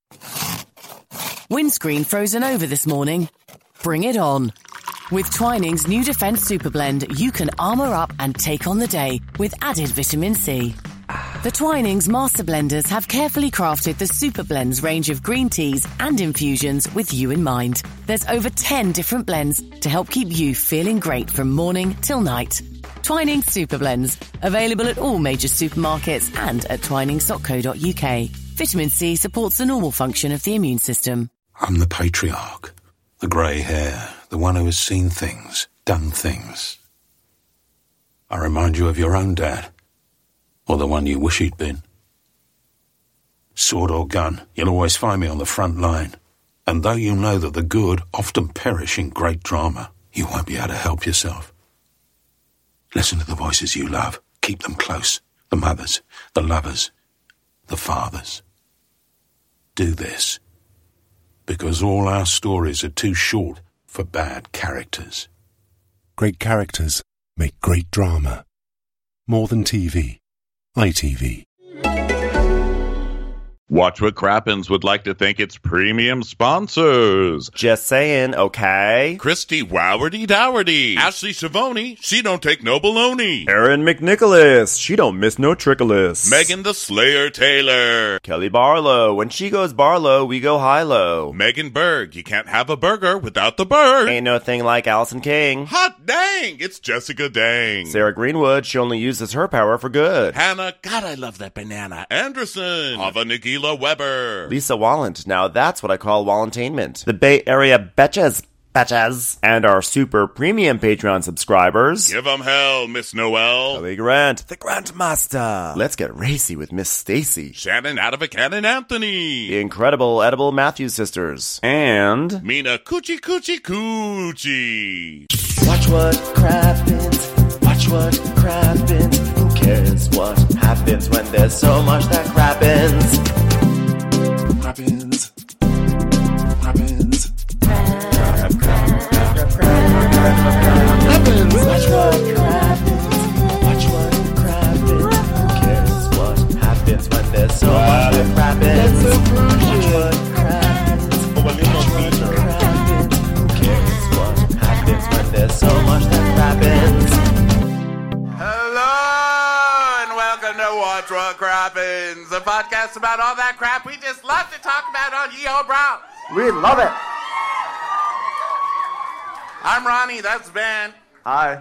Windscreen frozen over this morning? Bring it on. With Twining's new Defence Super Blend, you can armour up and take on the day with added vitamin C. The Twinings Master Blenders have carefully crafted the Super Blends range of green teas and infusions with you in mind. There's over 10 different blends to help keep you feeling great from morning till night. Twinings Super Blends, available at all major supermarkets and at twinings.co.uk. Vitamin C supports the normal function of the immune system. I'm the patriarch, the grey hair, the one who has seen things, done things. I remind you of your own dad. Or the one you wish he'd been. Sword or gun, you'll always find me on the front line. And though you know that the good often perish in great drama, you won't be able to help yourself. Listen to the voices you love. Keep them close. The mothers, the lovers, the fathers. Do this. Because all our stories are too short for bad characters. Great characters make great drama. More than TV. ITV. Watch What Crappens would like to thank its premium sponsors. Just saying, okay? Christy Wowardy Dowardy. Ashley Savoni, she don't take no baloney. Erin McNicholas, she don't miss no trickolas. Megan the Slayer Taylor. Kelly Barlow, when she goes Barlow, we go high-low. Megan Berg, you can't have a burger without the bird. Ain't no thing like Allison King. Hot dang, it's Jessica Dang. Sarah Greenwood, she only uses her power for good. Hannah, God, I love that banana. Anderson. Ava Nagila Weber. Lisa Wallant, now that's what I call Wallantainment. The Bay Area Betches. And our super premium Patreon subscribers. Give 'em hell, Miss Noel. Kelly Grant, the Grandmaster. Let's get racy with Miss Stacy. Shannon Cannon Anthony. The incredible Edible Matthews sisters. And Mina Coochie Coochie Coochie. Watch what crappens. Watch what crappens. Who cares what happens when there's so much that crappens? Crappens. Crappens. Watch what crappens. Watch what crappens. Who cares what happens when there's so much that crappens? Watch what crappens. Watch what crappens. Who cares what happens when there's so much that crappens? Hello and welcome to Watch What Crappens, a podcast about all that crap we just love to talk about on Yeo Brown. We love it. I'm Ronnie, that's Ben. Hi.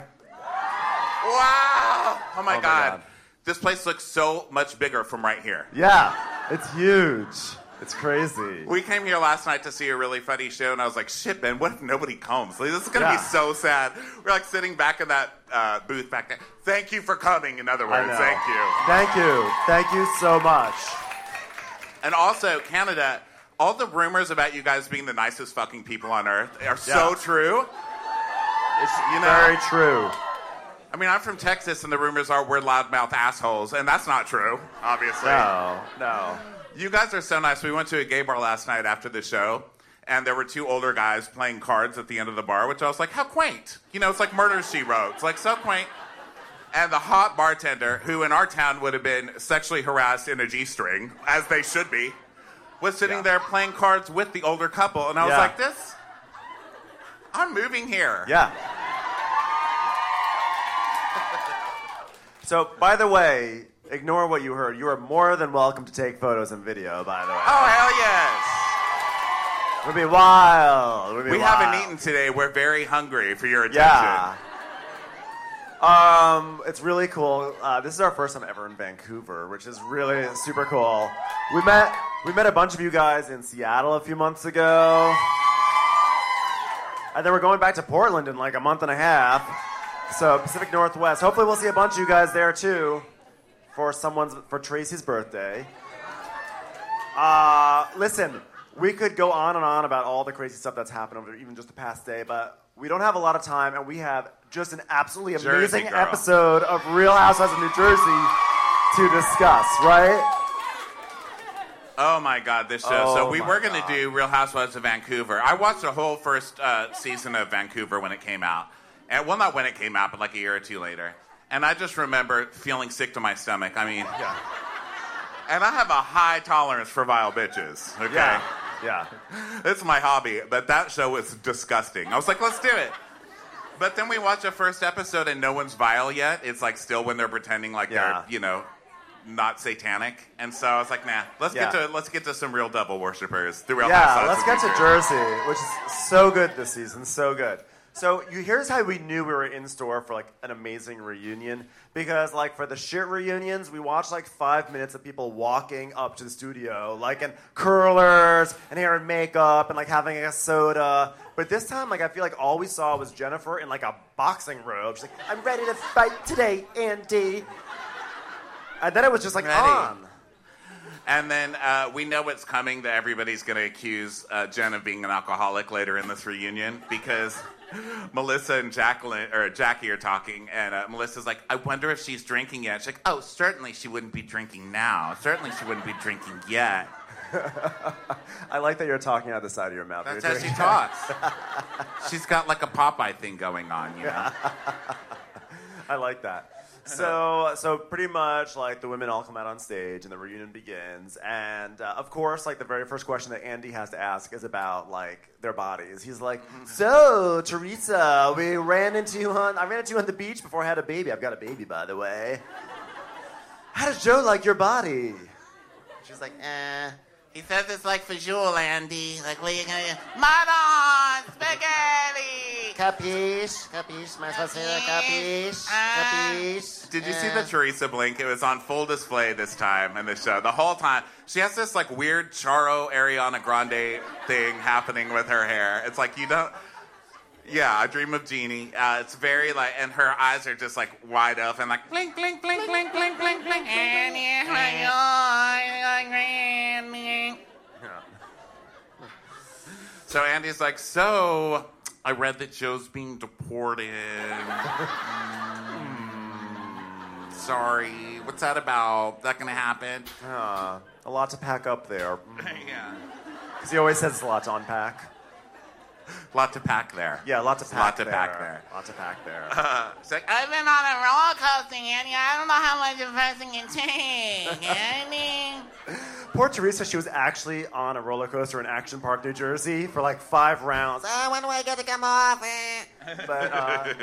Wow! Oh my God. This place looks so much bigger from right here. Yeah, it's huge. It's crazy. We came here last night to see a really funny show, and I was like, shit, Ben, what if nobody comes? Like, this is going to be so sad. We're like sitting back in that booth back there. Thank you for coming, in other words. Thank you. Thank you. Thank you so much. And also, Canada, all the rumors about you guys being the nicest fucking people on earth are so true. It's very true. I mean, I'm from Texas, and the rumors are we're loudmouth assholes, and that's not true, obviously. No. You guys are so nice. We went to a gay bar last night after the show, and there were two older guys playing cards at the end of the bar, which I was like, how quaint. You know, it's like Murder, She Wrote. It's like so quaint. And the hot bartender, who in our town would have been sexually harassed in a G-string, as they should be, was sitting there playing cards with the older couple, and I was like, I'm moving here. Yeah. So, by the way, ignore what you heard. You are more than welcome to take photos and video, by the way. Oh, hell yes. It would be wild. We haven't eaten today. We're very hungry for your attention. Yeah. It's really cool. This is our first time ever in Vancouver, which is really super cool. We met a bunch of you guys in Seattle a few months ago. And then we're going back to Portland in like a month and a half. So Pacific Northwest. Hopefully we'll see a bunch of you guys there too for Tracy's birthday. Listen, we could go on and on about all the crazy stuff that's happened over even just the past day, but we don't have a lot of time, and we have just an absolutely amazing episode of Real Housewives of New Jersey to discuss, right? Oh my God, this show. So we were going to do Real Housewives of Vancouver. I watched the whole first season of Vancouver when it came out. And, well, not when it came out, but like a year or two later. And I just remember feeling sick to my stomach. I mean, And I have a high tolerance for vile bitches, okay? Yeah. It's my hobby, but that show was disgusting. I was like, let's do it. But then we watch the first episode and no one's vile yet. It's like still when they're pretending like they're, not satanic. And so I was like, nah, let's get to some real devil worshippers. The Real Housewives let's get of to Jersey, which is so good this season, so good. So here's how we knew we were in store for like an amazing reunion. Because like for the shit reunions, we watched like 5 minutes of people walking up to the studio, like in curlers and hair and makeup and like having a soda. But this time, like I feel like all we saw was Jennifer in like a boxing robe. She's like, I'm ready to fight today, Andy. And then it was just like on. And then we know what's coming, that everybody's going to accuse Jen of being an alcoholic later in this reunion because Melissa and Jackie are talking, and Melissa's like, I wonder if she's drinking yet. She's like, oh, certainly she wouldn't be drinking now. Certainly she wouldn't be drinking yet. I like that you're talking out the side of your mouth. That's how she talks. She's got like a Popeye thing going on, you know? I like that. So pretty much like the women all come out on stage and the reunion begins, and of course like the very first question that Andy has to ask is about like their bodies. He's like, so Teresa, I ran into you on the beach before I had a baby. I've got a baby, by the way. How does Joe like your body? She's like, He says it's like fajoule, Andy. Like, what are you gonna do? Madon! Spaghetti! Capiche? Capiche? Am I supposed to say that? Capiche? Capiche? Did you see the Teresa blink? It was on full display this time in the show. The whole time. She has this, like, weird Charo Ariana Grande thing happening with her hair. It's like, you don't... Yeah, I Dream of Jeannie. It's very, like... And her eyes are just, like, wide open, like... Blink, blink, blink, blink, blink, blink, blink. So Andy's like, so I read that Joe's being deported. Sorry. What's that about? Is that going to happen? A lot to pack up there. Yeah. Because he always says it's a lot to unpack. A lot to pack there. Yeah, a lot to pack there. Lot to pack there. It's like, I've been on a roller coaster, Andy. I don't know how much a person can take, Andy. Poor Teresa, she was actually on a roller coaster in Action Park, New Jersey for like 5 rounds. When do I get to come off? But,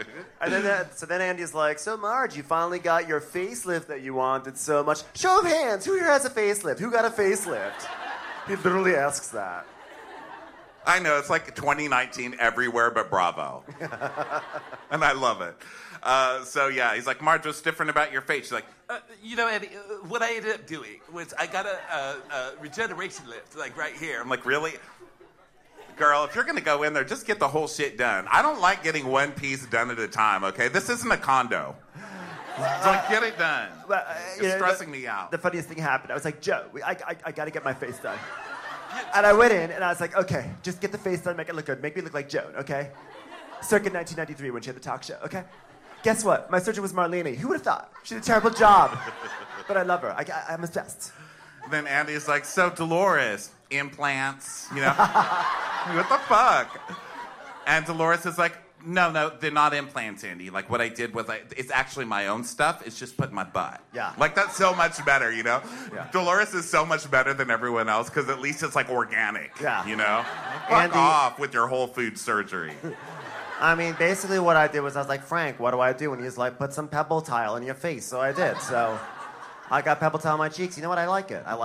so then Andy's like, so Marge, you finally got your facelift that you wanted so much. Show of hands, who here has a facelift? Who got a facelift? He literally asks that. I know, it's like 2019 everywhere but Bravo. And I love it. So yeah, he's like, Marge, what's different about your face? She's like, Eddie, what I ended up doing was I got a regeneration lift, like right here. I'm like, really? Girl, if you're going to go in there, just get the whole shit done. I don't like getting one piece done at a time, okay? This isn't a condo. Like, get it done. It's stressing me out. The funniest thing happened. I was like, Joe, I got to get my face done. And I went in, and I was like, okay, just get the face done, make it look good. Make me look like Joan, okay? Circa 1993 when she had the talk show, okay? Guess what? My surgeon was Marlene. Who would have thought? She did a terrible job. But I love her. I'm obsessed. Then Andy's like, so Dolores, implants, you know? What the fuck? And Dolores is like, no, they're not implants, Andy. Like, what I did was, it's actually my own stuff. It's just put in my butt. Yeah. Like, that's so much better, you know? Yeah. Dolores is so much better than everyone else because at least it's, like, organic. Yeah. You know? Andy, Fuck off with your whole food surgery. I mean, basically what I did was I was like, Frank, what do I do? And he's like, put some pebble tile in your face. So I did. So I got pebble tile on my cheeks. You know what? I like it.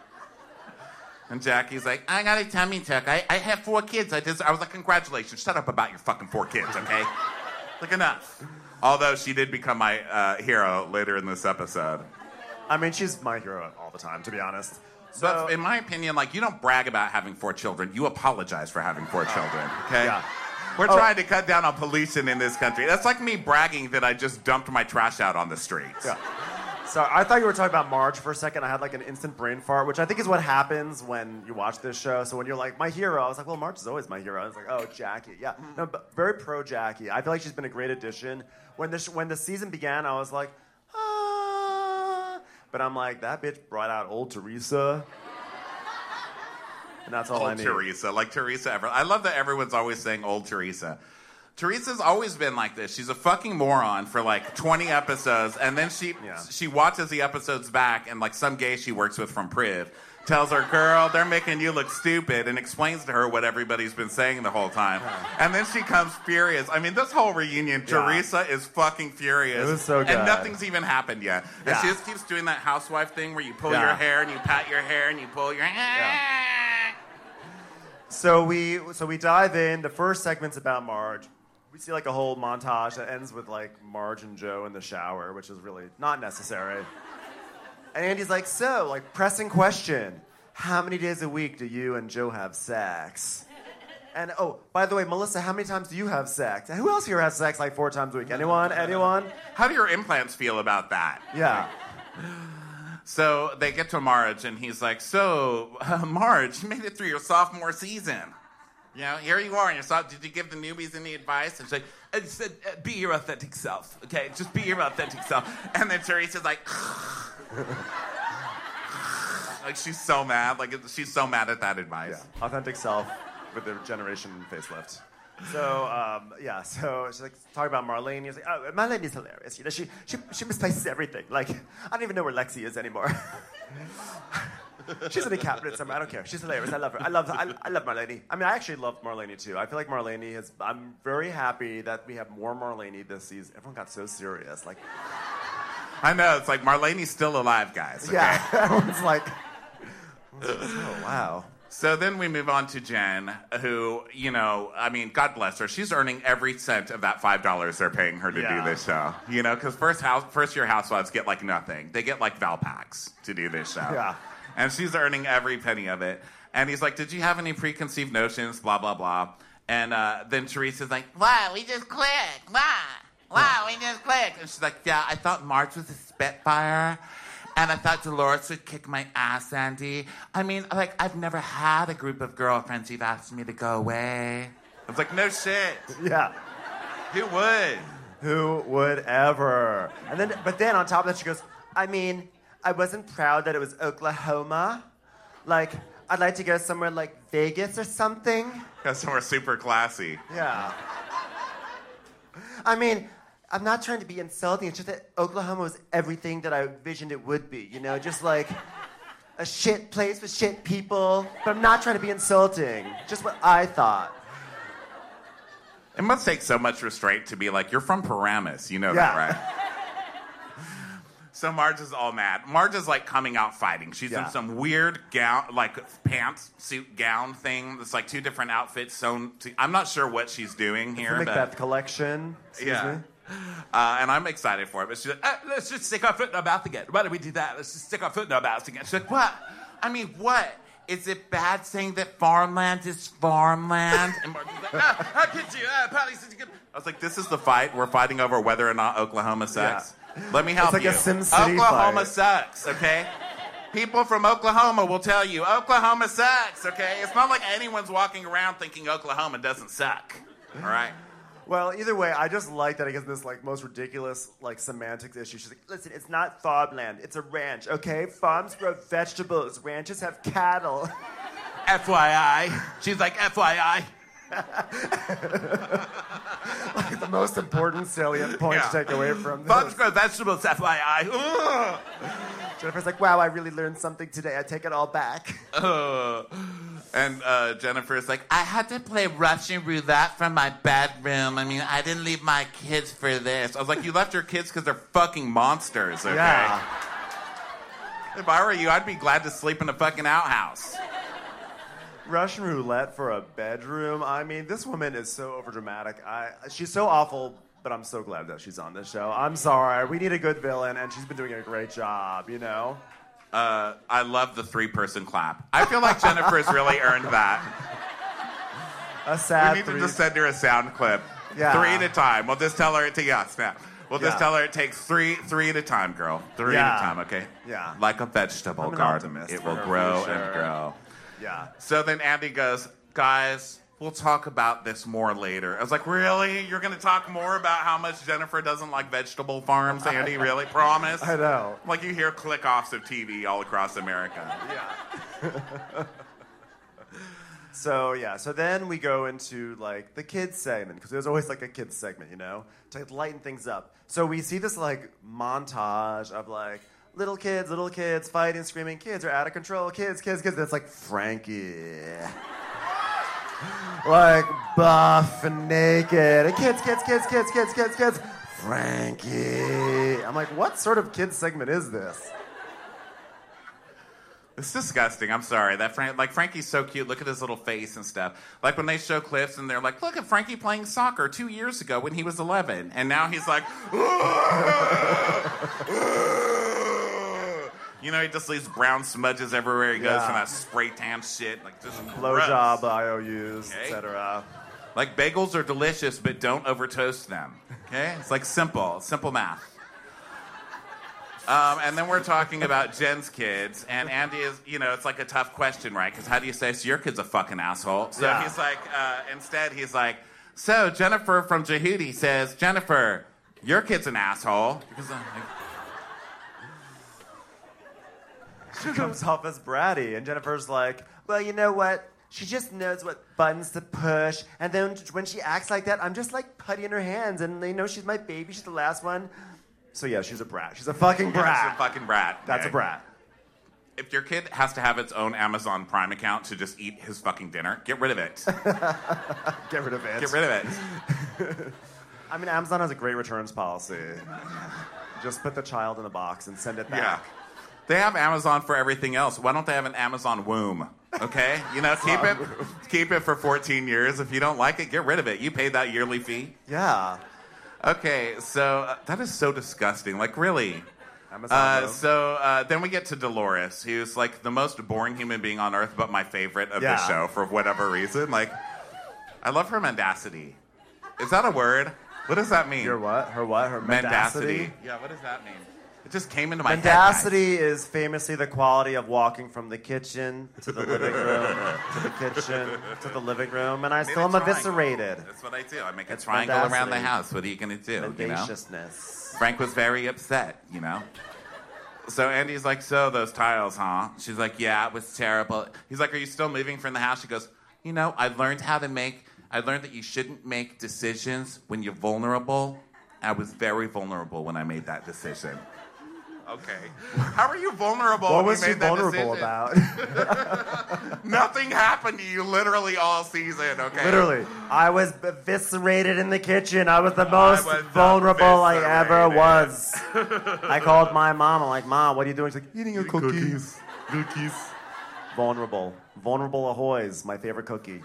And Jackie's like, I got a tummy tuck. I have 4 kids. I was like, congratulations. Shut up about your fucking 4 kids, okay? Like, enough. Although she did become my hero later in this episode. I mean, she's my hero all the time, to be honest. But in my opinion, like, you don't brag about having 4 children. You apologize for having 4 children, okay? Yeah. We're trying to cut down on pollution in this country. That's like me bragging that I just dumped my trash out on the streets. Yeah. So I thought you were talking about Marge for a second. I had like an instant brain fart, which I think is what happens when you watch this show. So when you're like, my hero, I was like, well, Marge is always my hero. I was like, oh, Jackie. Yeah. No, but very pro Jackie. I feel like she's been a great addition. When the season began, I was like, ah. But I'm like, that bitch brought out old Teresa. And that's all I need. Teresa. Like Teresa Everett. I love that everyone's always saying old Teresa. Teresa's always been like this. She's a fucking moron for like 20 episodes, and then she watches the episodes back, and like some gay she works with from Priv tells her, girl, they're making you look stupid, and explains to her what everybody's been saying the whole time. And then she comes furious. I mean, this whole reunion, Teresa is fucking furious. It was so good. And nothing's even happened yet. And she just keeps doing that housewife thing where you pull your hair and you pat your hair and you pull your hair. So we dive in. The first segment's about Marge. We see like a whole montage that ends with like Marge and Joe in the shower, which is really not necessary. And Andy's like, so, like, pressing question. How many days a week do you and Joe have sex? And, oh, by the way, Melissa, how many times do you have sex? And who else here has sex like 4 times a week? Anyone? How do your implants feel about that? Yeah. So they get to Marge, and he's like, so, Marge, you made it through your sophomore season. You know, here you are in your did you give the newbies any advice? And she's like, be your authentic self, okay? Just be your authentic self. And then Teresa's like, like she's so mad. Like she's so mad at that advice. Yeah. Authentic self with the generation facelift. So, so she's like talking about Marlene. He's like, oh, Marlene's hilarious. You know, she misplaces everything. Like, I don't even know where Lexi is anymore. She's in a cabinet somewhere. I don't care. She's hilarious. I love her. I love Marlene. I mean, I actually love Marlene too. I feel like Marlene has. I'm very happy that we have more Marlene this season. Everyone got so serious. Like, I know. It's like Marlene's still alive, guys. Okay? Yeah. Everyone's like, oh wow. So then we move on to Jen, who, you know, I mean, God bless her. She's earning every cent of that $5 they're paying her to do this show. You know, because first-year housewives get, like, nothing. They get, like, Valpaks to do this show. Yeah. And she's earning every penny of it. And he's like, did you have any preconceived notions, blah, blah, blah. And then Teresa's like, wow, we just clicked. Wow, we just clicked. and she's like, yeah, I thought Marge was a Spitfire. And I thought Dolores would kick my ass, Andy. I mean, like, I've never had a group of girlfriends who've asked me to go away. I was like, no shit. Yeah. Who would? Who would ever? But then on top of that, she goes, I mean, I wasn't proud that it was Oklahoma. Like, I'd like to go somewhere like Vegas or something. Go somewhere super classy. Yeah. I mean, I'm not trying to be insulting. It's just that Oklahoma was everything that I envisioned it would be. You know, just like a shit place with shit people. But I'm not trying to be insulting. Just what I thought. It must take so much restraint to be like, you're from Paramus. You know that, right? So Marge is all mad. Marge is like coming out fighting. She's in some weird gown, like pantsuit gown thing. It's like 2 different outfits sewn. I'm not sure what she's doing here. It's the Macbeth collection. Excuse me. And I'm excited for it. But she's like, let's just stick our foot in our mouth again. Why don't we do that? Let's just stick our foot in our mouth again. she's like, what? I mean, what? Is it bad saying that farmland is farmland? And Marge is like, how could you? Patty said you could. I was like, this is the fight. We're fighting over whether or not Oklahoma sucks. Yeah. Let me help you. It's like a Sim City Oklahoma fight. sucks, okay? People from Oklahoma will tell you, Oklahoma sucks, okay? It's not like anyone's walking around thinking Oklahoma doesn't suck, all right? Well, either way, I just like that it gets this like most ridiculous like semantics issue. She's like, listen, it's not farmland, it's a ranch, okay? Farms grow vegetables, ranches have cattle. FYI. She's like, FYI. Like the most important salient point to take away from this. Farms grow vegetables, FYI. Ugh. Jennifer's like, wow, I really learned something today. I take it all back. And Jennifer's like, I had to play Russian roulette from my bedroom. I mean, I didn't leave my kids for this. I was like, you left your kids because they're fucking monsters, okay? Yeah. If I were you, I'd be glad to sleep in a fucking outhouse. Russian roulette for a bedroom. I mean, this woman is so overdramatic. She's so awful, but I'm so glad that she's on this show. I'm sorry. We need a good villain, and she's been doing a great job, you know? I love the 3-person clap. I feel like Jennifer's really earned that. A sad We need to just send her a sound clip. Yeah. 3 at a time. We'll just tell her it takes, We'll just tell her it takes three at a time, girl. 3 at a time, okay? Yeah. Like a vegetable I'm an garden. optimist It for will her grow future. and grow. Yeah. So then Andy goes, guys, we'll talk about this more later. I was like, really? You're going to talk more about how much Jennifer doesn't like vegetable farms, Andy? Really? Promise? I know. Like you hear click-offs of TV all across America. Yeah. So then we go into like the kids segment because there's always like a kids segment, to lighten things up. So we see this like montage of like little kids fighting, screaming, kids are out of control, kids. That's like Frankie, like buff and naked, and kids. Frankie. I'm like, what sort of kids segment is this? It's disgusting. I'm sorry. Frankie's so cute. Look at his little face and stuff. Like when they show clips and they're like, look at Frankie playing soccer 2 years ago when he was 11. And now he's like, he just leaves brown smudges everywhere he goes from that spray tan shit. Like just blowjob IOUs, etc. Like bagels are delicious, but don't over toast them. Okay? It's like simple math. And then we're talking about Jen's kids, and Andy is, it's like a tough question, right? Because how do you say, so your kid's a fucking asshole? So he's like, instead he's like, so Jennifer from Jehudi says, Jennifer, your kid's an asshole. Because she comes off as bratty, and Jennifer's like, well, you know what? She just knows what buttons to push, and then when she acts like that, I'm just like putty in her hands, and they know she's my baby, she's the last one. So yeah, she's a brat. She's a fucking brat. She's a fucking brat. That's a brat. If your kid has to have its own Amazon Prime account to just eat his fucking dinner, get rid of it. Get rid of it. Get rid of it. I mean, Amazon has a great returns policy. Just put the child in a box and send it back. Yeah. They have Amazon for everything else. Why don't they have an Amazon womb? Okay? Keep it for 14 years. If you don't like it, get rid of it. You paid that yearly fee. Yeah. Okay, so that is so disgusting. Like, really? Then we get to Dolores, who's like the most boring human being on earth, but my favorite of the show for whatever reason. Like, I love her mendacity. Is that a word? What does that mean? Your what? Her what? Her mendacity? Yeah, what does that mean? It just came into my head. Mendacity is famously the quality of walking from the kitchen to the living room, to the kitchen to the living room, and I still am eviscerated. That's what I do. I make a triangle around the house. What are you going to do? Mendaciousness. Frank was very upset, So Andy's like, so those tiles, huh? She's like, yeah, it was terrible. He's like, are you still moving from the house? She goes, I learned that you shouldn't make decisions when you're vulnerable. I was very vulnerable when I made that decision. Okay. How are you vulnerable? What was she vulnerable about? Nothing happened to you literally all season, okay? Literally. I was eviscerated in the kitchen. I was the most vulnerable I ever was. I called my mom. I'm like, Mom, what are you doing? She's like, eating your cookies. Cookies. Vulnerable. Vulnerable Ahoy's my favorite cookie.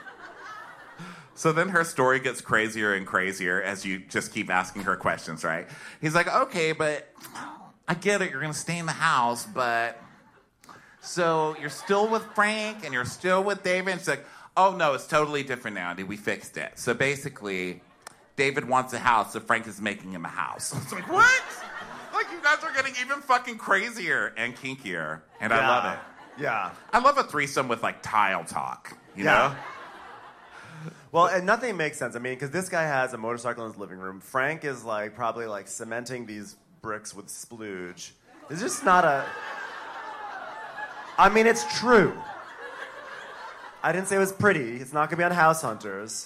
So then her story gets crazier and crazier as you just keep asking her questions, right? He's like, okay, but I get it. You're going to stay in the house, but so you're still with Frank and you're still with David? And she's like, oh, no, it's totally different now, Andy. We fixed it. So basically, David wants a house, so Frank is making him a house. It's like, what? Like, you guys are getting even fucking crazier and kinkier, and I love it. Yeah. I love a threesome with, like, tile talk, you know? Well, and nothing makes sense. I mean, because this guy has a motorcycle in his living room. Frank is, like, probably, like, cementing these bricks with splooge. It's just not a... I mean, it's true. I didn't say it was pretty. It's not going to be on House Hunters.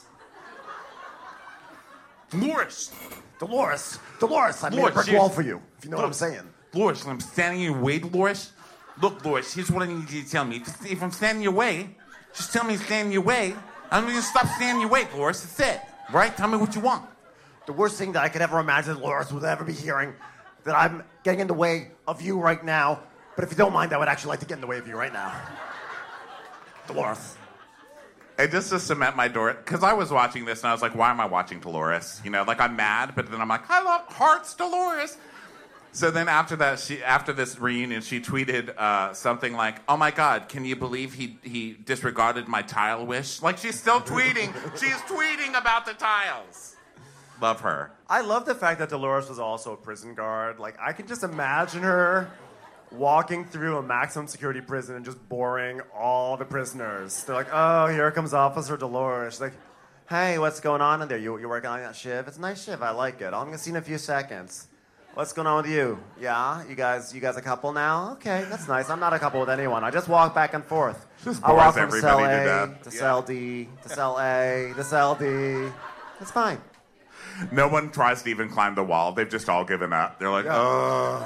Dolores, I made a brick wall for you, if you know what I'm saying. Dolores, I'm standing in your way, Dolores. Look, Dolores, here's what I need you to tell me. If I'm standing in your way, just tell me to stand in your way. I'm going to stop standing in your way, Dolores. That's it. Right? Tell me what you want. The worst thing that I could ever imagine Dolores would ever be hearing, that I'm getting in the way of you right now. But if you don't mind, I would actually like to get in the way of you right now. Dolores. And just to cement my door, because I was watching this and I was like, why am I watching Dolores? You know, like I'm mad, but then I'm like, I love Hearts Dolores. So then after this reunion, she tweeted something like, oh my God, can you believe he disregarded my tile wish? Like she's still tweeting. She's tweeting about the tiles. Love her. I love the fact that Dolores was also a prison guard. Like, I can just imagine her walking through a maximum security prison and just boring all the prisoners. They're like, oh, here comes Officer Dolores. She's like, hey, what's going on in there? You working on that shiv? It's a nice shiv. I like it. I'm going to see in a few seconds. What's going on with you? Yeah, you guys a couple now? Okay, that's nice. I'm not a couple with anyone. I just walk back and forth. I walk from cell A to cell D to cell A to cell D. It's fine. No one tries to even climb the wall. They've just all given up. They're like, oh.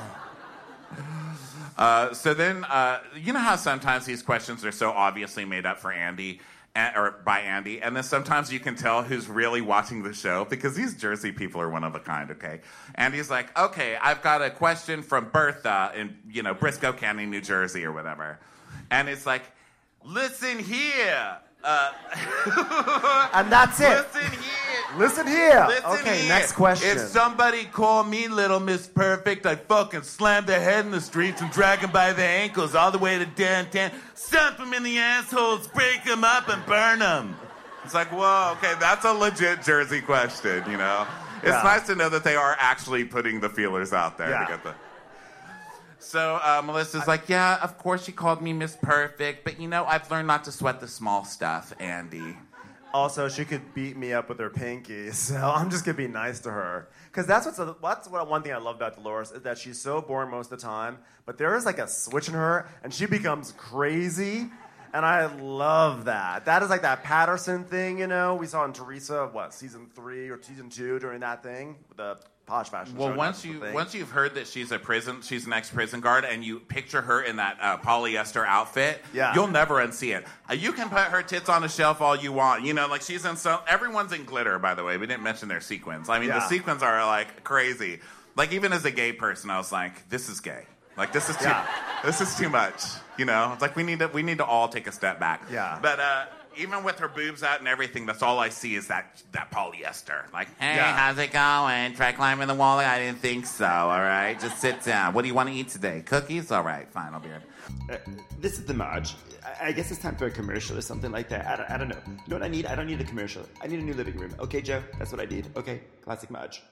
So then, you know how sometimes these questions are so obviously made up for Andy, or by Andy, and then sometimes you can tell who's really watching the show, because these Jersey people are one of a kind, okay? Andy's like, okay, I've got a question from Bertha in, Briscoe County, New Jersey, or whatever. And it's like, listen here. And that's it. Listen here. Okay, next question. If somebody called me Little Miss Perfect, I'd fucking slam their head in the streets and drag them by their ankles all the way to downtown, stomp them in the assholes, break them up, and burn them. It's like, whoa, okay, that's a legit Jersey question, It's nice to know that they are actually putting the feelers out there to get the... So Melissa's like, yeah, of course she called me Miss Perfect, but I've learned not to sweat the small stuff, Andy. Also, she could beat me up with her pinky, so I'm just going to be nice to her. Because that's what one thing I love about Dolores, is that she's so boring most of the time, but there is like a switch in her, and she becomes crazy, and I love that. That is like that Patterson thing, we saw in Teresa, season 3 or season 2 during that thing, the Posh Fashion show. Well, once you've heard that she's an ex-prison guard, and you picture her in that polyester outfit, you'll never unsee it. You can put her tits on a shelf all you want. Like she's in everyone's in glitter, by the way. We didn't mention their sequins. I mean, the sequins are like crazy. Like even as a gay person, I was like, this is gay. Like this is too much. It's like we need to all take a step back. Yeah. But even with her boobs out and everything, that's all I see is that polyester. Like, hey, how's it going? Try climbing the wall? I didn't think so, all right? Just sit down. What do you want to eat today? Cookies? All right, fine, I'll be right. This is the Marge. I guess it's time for a commercial or something like that. I don't know. You know what I need? I don't need a commercial. I need a new living room. Okay, Joe? That's what I need. Okay, classic Marge.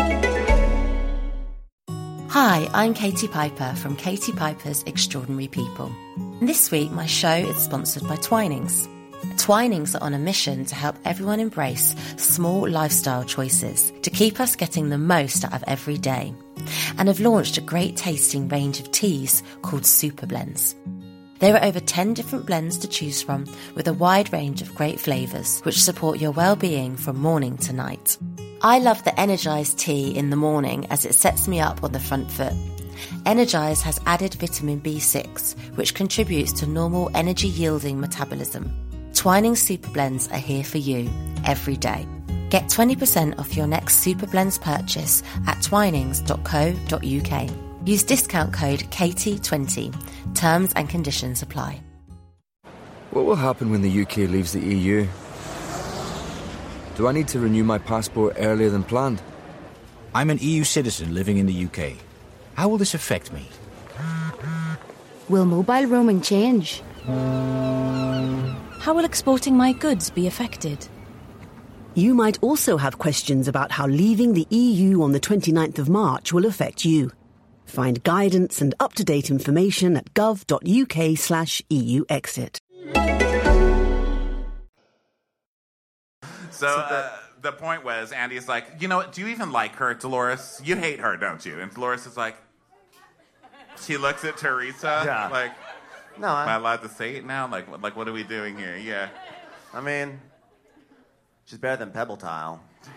Hi, I'm Katie Piper from Katie Piper's Extraordinary People. And this week, my show is sponsored by Twinings. Twinings are on a mission to help everyone embrace small lifestyle choices to keep us getting the most out of every day, and have launched a great tasting range of teas called Super Blends. There are over 10 different blends to choose from, with a wide range of great flavours which support your well-being from morning to night. I love the Energize tea in the morning as it sets me up on the front foot. Energize has added vitamin B6, which contributes to normal energy-yielding metabolism. Twinings Super Blends are here for you every day. Get 20% off your next Super Blends purchase at twinings.co.uk. Use discount code KATIE20. Terms and conditions apply. What will happen when the UK leaves the EU? Do I need to renew my passport earlier than planned? I'm an EU citizen living in the UK. How will this affect me? Will mobile roaming change? How will exporting my goods be affected? You might also have questions about how leaving the EU on the 29th of March will affect you. Find guidance and up-to-date information at gov.uk/EU exit. So the point was, Andy's like, you know what, do you even like her, Dolores? You hate her, don't you? And Dolores is like, she looks at Teresa, like, no, am I allowed to say it now? Like, what are we doing here? Yeah. I mean, she's better than Pebble Tile.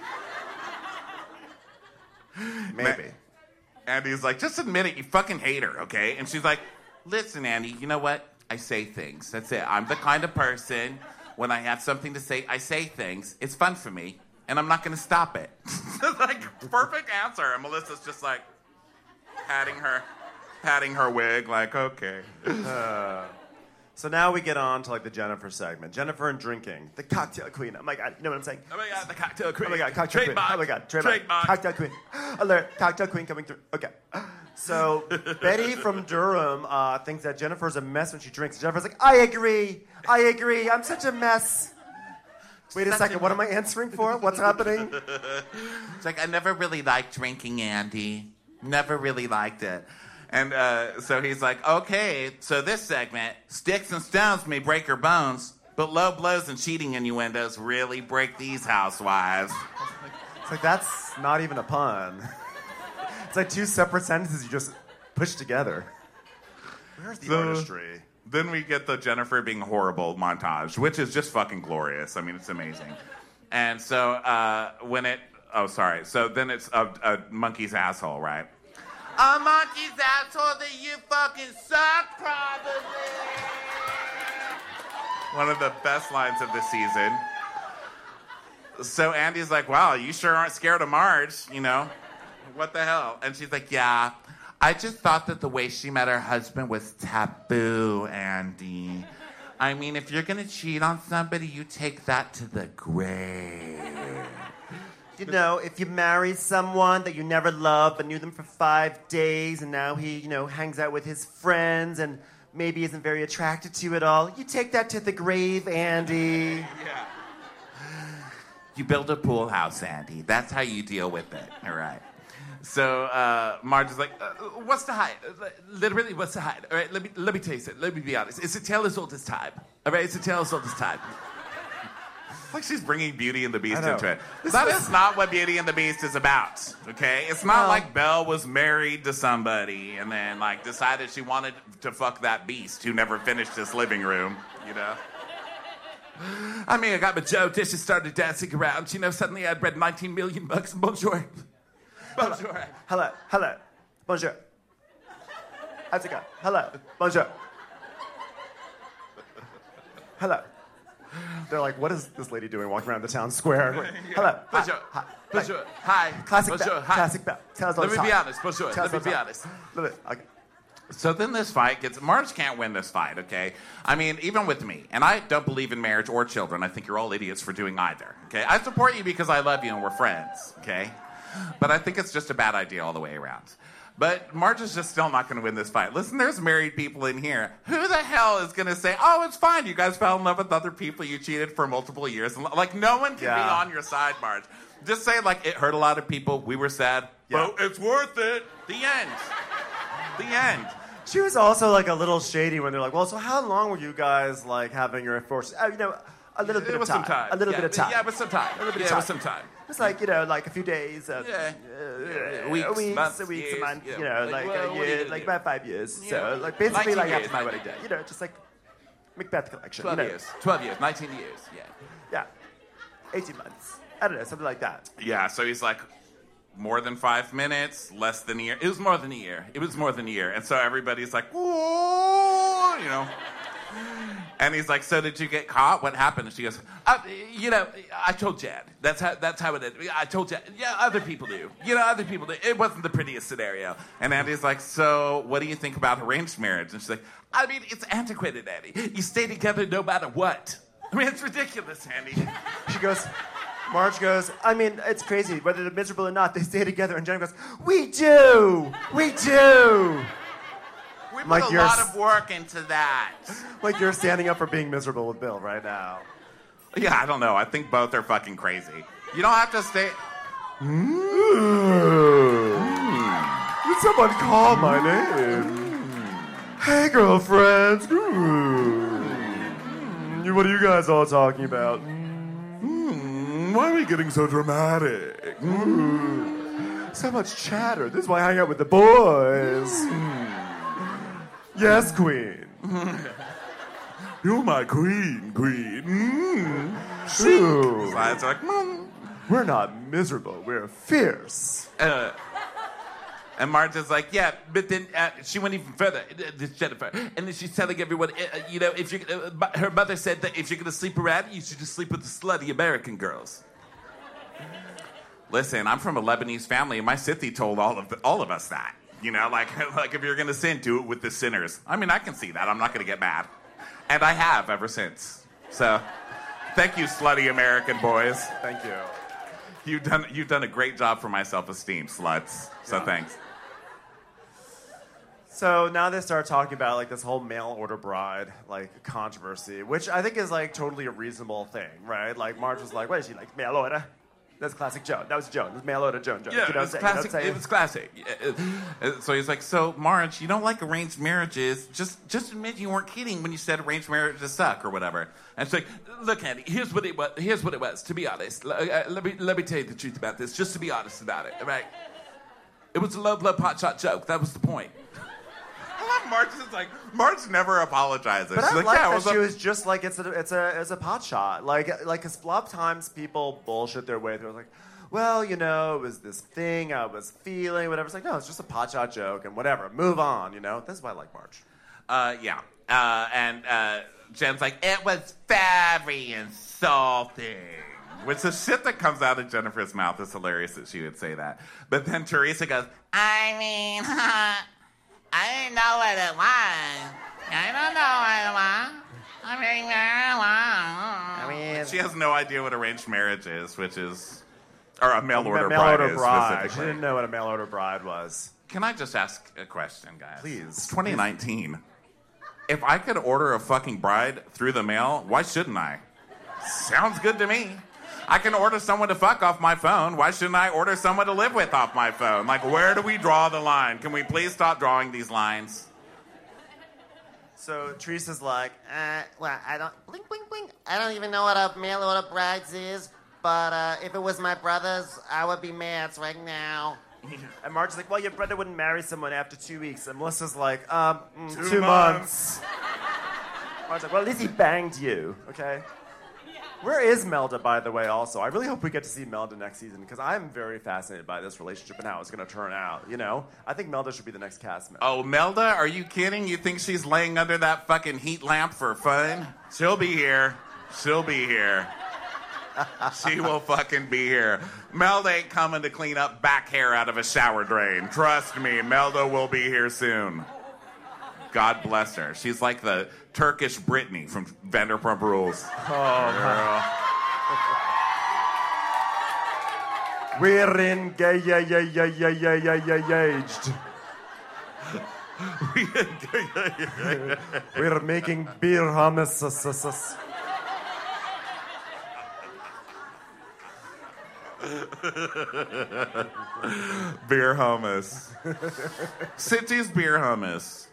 Maybe. Andy's like, just admit it, you fucking hate her, okay? And she's like, listen, Andy, you know what? I say things. That's it. I'm the kind of person, when I have something to say, I say things. It's fun for me, and I'm not going to stop it. Like, perfect answer. And Melissa's just like, patting her wig, like, okay. So now we get on to like the Jennifer segment. Jennifer and drinking. The cocktail queen. Oh my God, you know what I'm saying? Oh my God, the cocktail queen. Oh my God, cocktail queen. Oh my God, trademark. Cocktail queen. Alert, cocktail queen coming through. Okay. So Betty from Durham thinks that Jennifer's a mess when she drinks. Jennifer's like, I agree. I'm such a mess. Wait a second, what am I answering for? What's happening? It's like, I never really liked drinking, Andy. Never really liked it. And so he's like, okay, so this segment, sticks and stones may break your bones, but low blows and cheating innuendos really break these housewives. It's like, that's not even a pun. It's It's like two separate sentences you just push together. Where's the artistry? Then we get the Jennifer being horrible montage, which is just fucking glorious. I mean, it's amazing. And so so then it's a monkey's asshole, right? A monkey's asshole that you fucking suck, probably. One of the best lines of the season. So Andy's like, wow, you sure aren't scared of Marge, you know? What the hell? And she's like, yeah, I just thought that the way she met her husband was taboo, Andy. I mean, if you're going to cheat on somebody, you take that to the grave. You know, if you marry someone that you never loved but knew them for 5 days and now he, hangs out with his friends and maybe isn't very attracted to you at all, you take that to the grave, Andy. Yeah. You build a pool house, Andy. That's how you deal with it. All right. So Marge is like, what's the hide? Literally, what's the hide? All right, let me taste it. Let me be honest. It's a tale as old as time. All right, it's a tale as old as time. Like she's bringing Beauty and the Beast into it. That is not what Beauty and the Beast is about, okay? It's not like Belle was married to somebody and then, decided she wanted to fuck that beast who never finished his living room, you know? I mean, I got my Joe dishes, started dancing around. Suddenly I'd read 19 million bucks. Bonjour. Bonjour. Hello. Bonjour. How's it going? Hello. Bonjour. Hello. They're like, what is this lady doing walking around the town square? Hello. Bonjour. Hi. Bonjour. Hi. Classic Bonjour. Belle. Hi. Classic Belle. Let me be honest. Bonjour. Let me be honest. Okay. So then this fight Marge can't win this fight, okay? I mean, even with me. And I don't believe in marriage or children. I think you're all idiots for doing either, okay? I support you because I love you and we're friends, okay? But I think it's just a bad idea all the way around. But Marge is just still not going to win this fight. Listen, there's married people in here. Who the hell is going to say, oh, it's fine. You guys fell in love with other people. You cheated for multiple years. No one can be on your side, Marge. Just say, it hurt a lot of people. We were sad. Yeah. But it's worth it. The end. The end. She was also a little shady when they're like, well, so how long were you guys having your force? A little bit of time. Some time. A little bit of time. Yeah, it was some time. A little bit of time. It was some time. It's a few days. Weeks, months, a week, years, a month. a year, about 5 years. So basically after my wedding day. Just Macbeth collection. 12 years. 12 years. 19 years. Yeah. 18 months. I don't know, something like that. Yeah, so he's like, more than 5 minutes, less than a year. It was more than a year. And so everybody's like, whoa, And he's like, so did you get caught? What happened? And she goes, I told Jan. That's how it ended. I told Jan. Yeah, other people do. Other people do. It wasn't the prettiest scenario. And Andy's like, so what do you think about arranged marriage? And she's like, I mean, it's antiquated, Andy. You stay together no matter what. I mean, it's ridiculous, Andy. Marge goes, I mean, it's crazy. Whether they're miserable or not, they stay together. And Jen goes, we do. We put a lot of work into that. You're standing up for being miserable with Bill right now. Yeah, I don't know. I think both are fucking crazy. You don't have to stay... Did someone call my name? Hey, girlfriends. What are you guys all talking about? Why are we getting so dramatic? So much chatter. This is why I hang out with the boys. Yes, queen. You're my queen. His eyes are like, We're not miserable. We're fierce. And Marge is like, yeah, but then she went even further, this Jennifer. And then she's telling everyone, if you, her mother said that if you're going to sleep around, you should just sleep with the slutty American girls. Listen, I'm from a Lebanese family, and my Sithi told all of us that. If you're going to sin, do it with the sinners. I mean, I can see that. I'm not going to get mad. And I have ever since. So, thank you, slutty American boys. Thank you. You've done a great job for my self-esteem, sluts. So thanks. So now they start talking about this whole mail order bride controversy, which I think is totally a reasonable thing, right? Marge was like, what is she mail order? That's classic Joan. That was Joan. It was mail order Joan. Yeah, it was classic. It was classic. So he's like, so Marge, you don't like arranged marriages. Just admit you weren't kidding when you said arranged marriages suck or whatever. And she's like, look, Andy, here's what it was. To be honest, let me tell you the truth about this. Just to be honest about it, right? It was a low blow pot shot joke. That was the point. I love Marge. Is like Marge never apologizes. But She's I like, like yeah, that she was just like it's a pot shot. Like 'cause a lot of times people bullshit their way through. Like, well, it was this thing I was feeling, whatever. It's like, no, it's just a pot shot joke and whatever. Move on. That's why I like Marge. Yeah. And Jen's like, it was very insulting. Which the shit that comes out of Jennifer's mouth is hilarious that she would say that. But then Teresa goes, I mean, I didn't know what it was. I don't know what it was. I mean, she has no idea what arranged marriage is, which is, or a mail order bride. bride. She didn't know what a mail order bride was. Can I just ask a question, guys? Please. It's 2019. If I could order a fucking bride through the mail, why shouldn't I? Sounds good to me. I can order someone to fuck off my phone. Why shouldn't I order someone to live with off my phone? Like, where do we draw the line? Can we please stop drawing these lines? So Teresa's like, well, I don't, blink, blink, blink. I don't even know what a mail order brides is, but if it was my brother's, I would be mad right now. And Marge's like, well, your brother wouldn't marry someone after 2 weeks. And Melissa's like, 2 months. Marge's like, well, at least he banged you, okay? Where is Melda, by the way, also? I really hope we get to see Melda next season, because I'm very fascinated by this relationship and how it's going to turn out, I think Melda should be the next cast member. Oh, Melda? Are you kidding? You think she's laying under that fucking heat lamp for fun? She'll be here. She'll be here. She will fucking be here. Melda ain't coming to clean up back hair out of a shower drain. Trust me, Melda will be here soon. God bless her. She's like the Turkish Britney from Vanderpump Rules. Oh, girl. We're engaged. We're making beer hummus. Beer hummus. Cindy's beer hummus.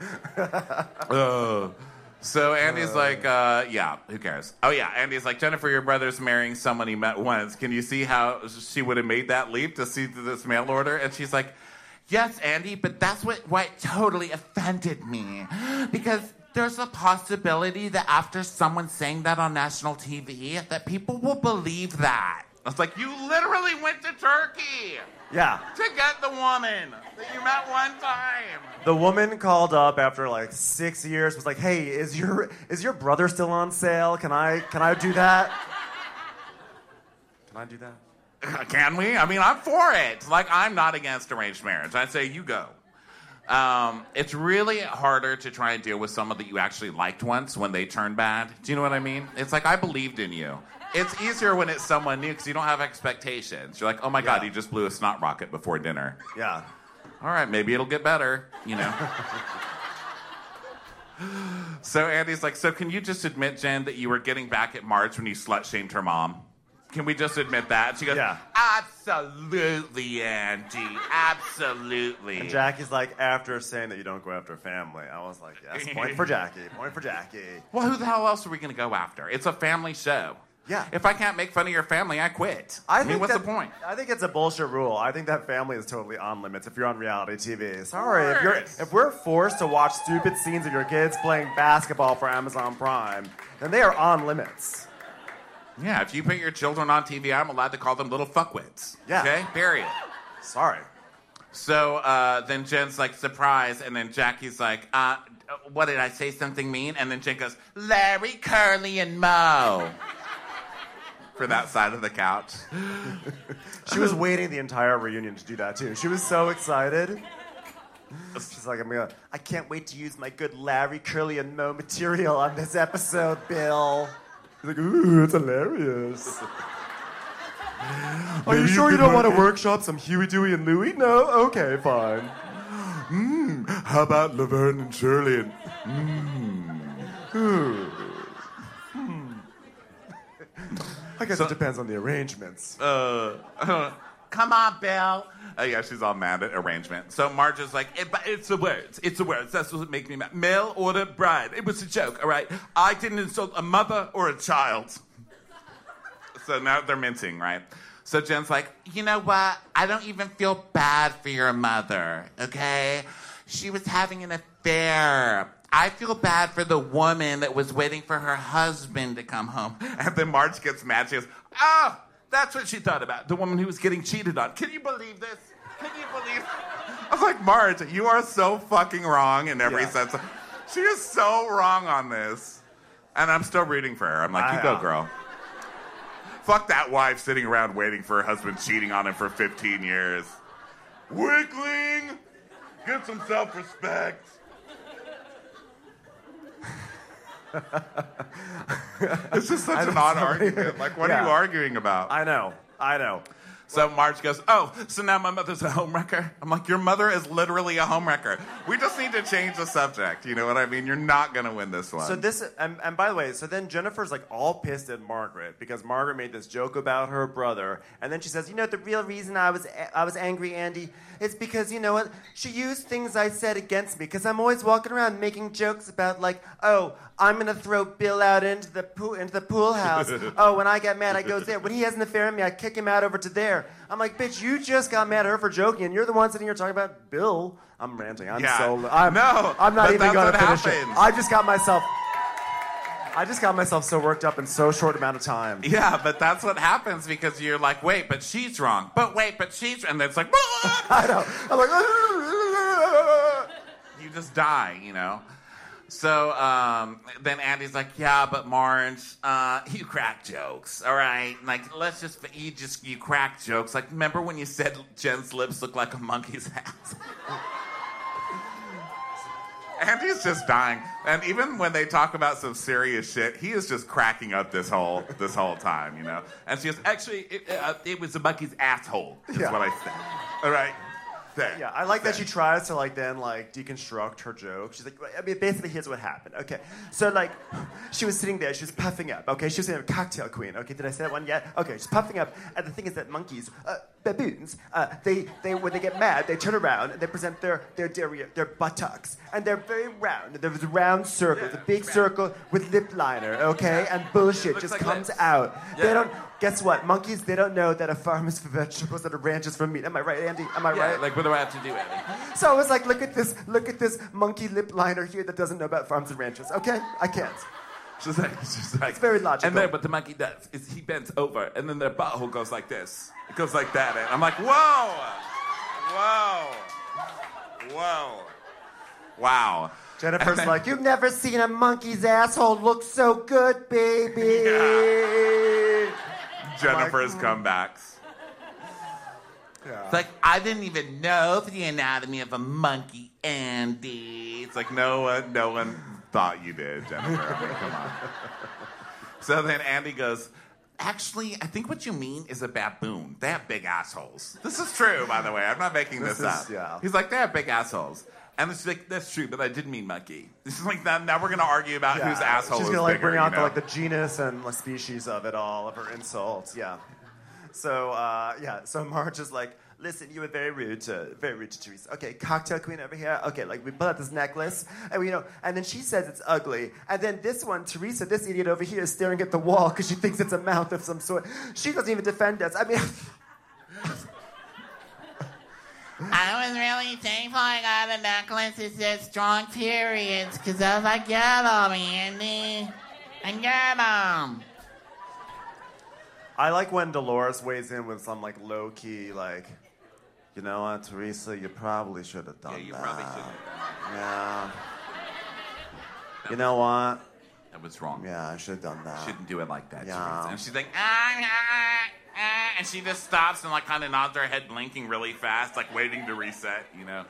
So Andy's like, yeah, who cares? Oh, yeah, Andy's like, Jennifer, your brother's marrying someone he met once. Can you see how she would have made that leap to see this mail order? And she's like, yes, Andy, but that's what totally offended me. Because there's a possibility that after someone saying that on national TV, that people will believe that. I was like, you literally went to Turkey. Yeah. To get the woman that you met one time. The woman called up after 6 years, was like, hey, is your brother still on sale? Can I do that? Can I do that? Can we? I mean, I'm for it. I'm not against arranged marriage. I say you go. It's really harder to try and deal with someone that you actually liked once when they turn bad. Do you know what I mean? It's like, I believed in you. It's easier when it's someone new because you don't have expectations. You're like, oh my God, he just blew a snot rocket before dinner. Yeah. All right, maybe it'll get better, So Andy's like, so can you just admit, Jen, that you were getting back at Marge when you slut-shamed her mom? Can we just admit that? She goes, yeah. Absolutely, Andy. Absolutely. And Jackie's like, after saying that you don't go after family. I was like, yes, point for Jackie. Point for Jackie. Well, who the hell else are we going to go after? It's a family show. Yeah. If I can't make fun of your family, I quit. I mean, what's the point? I think it's a bullshit rule. I think that family is totally on limits if you're on reality TV. Sorry, if we're forced to watch stupid scenes of your kids playing basketball for Amazon Prime, then they are on limits. Yeah, if you put your children on TV, I'm allowed to call them little fuckwits. Yeah. Okay? Period. Sorry. So then Jen's like, surprise, and then Jackie's like, what, did I say something mean? And then Jen goes, Larry, Curly, and Moe. For that side of the couch. She was waiting the entire reunion to do that, too. She was so excited. She's like, I can't wait to use my good Larry, Curly, and Moe material on this episode, Bill. He's like, ooh, it's hilarious. Are you sure you don't want to workshop some Huey, Dewey, and Louie? No? Okay, fine. How about Laverne and Shirley and... I guess it depends on the arrangements. Come on, Bill. Yeah, she's all mad at arrangement. So Marge is like, it's the words. It's the words. That's what makes me mad. Mail order bride. It was a joke, all right? I didn't insult a mother or a child. So now they're mincing, right? So Jen's like, you know what? I don't even feel bad for your mother, okay? She was having an affair. I feel bad for the woman that was waiting for her husband to come home. And then Marge gets mad. She goes, oh, that's what she thought about, the woman who was getting cheated on. Can you believe this? Can you believe I was like, Marge, you are so fucking wrong in every sense. She is so wrong on this. And I'm still rooting for her. I'm like, you go, girl. Fuck that wife sitting around waiting for her husband cheating on him for 15 years. Weakling! Get some self-respect. It's just such an odd argument. Like, what are you arguing about? I know. So Marge goes, oh, so now my mother's a homewrecker? I'm like, your mother is literally a homewrecker. We just need to change the subject. You know what I mean? You're not going to win this one. So this, and by the way, so then Jennifer's like all pissed at Margaret because Margaret made this joke about her brother. And then she says, you know, the real reason I was angry, Andy, is because, you know what, she used things I said against me because I'm always walking around making jokes about like, oh, I'm going to throw Bill out into the pool house. Oh, when I get mad, I go there. When he has an affair on me, I kick him out over to there. I'm like, bitch, you just got mad at her for joking, and you're the one sitting here talking about Bill. I'm ranting. I'm not even going to finish it. I just got myself so worked up in so short amount of time. Yeah, but that's what happens because you're like, wait, but she's wrong. But wait, but she's... And then it's like... I know. I'm like... You just die, you know? So then Andy's like, yeah, but Marge, you crack jokes, all right? Like, you crack jokes. Like, remember when you said Jen's lips look like a monkey's ass? Andy's just dying. And even when they talk about some serious shit, he is just cracking up this whole time, you know? And she goes, actually, it was a monkey's asshole, is what I said. All right? There. Yeah, I like that she tries to then deconstruct her joke. She's like, I mean, basically, here's what happened. Okay, so she was sitting there, she was puffing up. Okay, she was a cocktail queen. Okay, did I say that one yet? Okay, she's puffing up, and the thing is that monkeys, baboons, they when they get mad, they turn around and they present their buttocks, and they're very round. There's a round circle, a big circle with lip liner. Okay, and bullshit just comes out. Yeah. They don't. Guess what? Monkeys, they don't know that a farm is for vegetables and a ranch is for meat. Am I right, Andy? Am I right? Like, what do I have to do, Andy? So I was like, look at this monkey lip liner here that doesn't know about farms and ranches. Okay? I can't. She's like, it's very logical. And then what the monkey does is he bends over, and then their butthole goes like this. It goes like that. And I'm like, whoa! Wow. Jennifer's like, you've never seen a monkey's asshole look so good, baby. Yeah. Jennifer's comebacks. Yeah. It's like, I didn't even know the anatomy of a monkey, Andy. It's like, no one thought you did, Jennifer. I mean, come on. So then Andy goes, actually, I think what you mean is a baboon. They have big assholes. This is true, by the way. I'm not making this up. Yeah. He's like, they have big assholes. And she's like, that's true, but I didn't mean monkey. She's like, now we're going to argue about whose asshole is bigger. She's going to bring out the genus and the species of it all, of her insults. Yeah. So, so Marge is like, listen, you were very rude to Teresa. Okay, cocktail queen over here. Okay, we pull out this necklace, and and then she says it's ugly. And then this one, Teresa, this idiot over here is staring at the wall because she thinks it's a mouth of some sort. She doesn't even defend us. I mean... I was really thankful I got a necklace that said strong periods, because I was like, get 'em, Andy. And get 'em. I like when Dolores weighs in with some, low-key, you know what, Teresa, you probably should have done that. Yeah, you probably should have done that. Yeah. You know what? That was wrong. Yeah, I should have done that. Shouldn't do it like that, yeah. Teresa. And she's like, and she just stops and kind of nods her head, blinking really fast, waiting to reset, you know.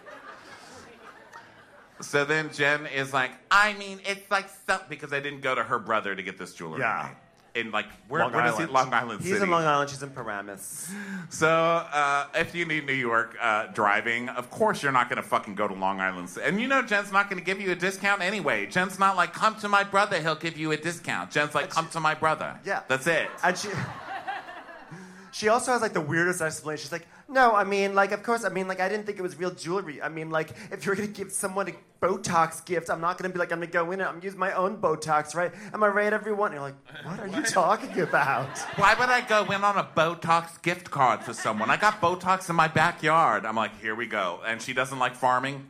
So then Jen is like, I mean, it's because I didn't go to her brother to get this jewelry. Yeah. In where does he? Long Island City. He's in Long Island. She's in Paramus. So if you need New York driving, of course you're not going to fucking go to Long Island City. And Jen's not going to give you a discount anyway. Jen's not like, come to my brother, he'll give you a discount. Jen's like, come to my brother. Yeah. That's it. And she also has the weirdest explanation. She's like, no, I mean, of course, I mean, I didn't think it was real jewelry. I mean, if you're going to give someone a Botox gift. I'm not going to be like, I'm going to go in and I'm going to use my own Botox, right? Am I right, everyone? And you're like, what are you talking about? Why would I go in on a Botox gift card for someone? I got Botox in my backyard. I'm like, here we go. And she doesn't like farming?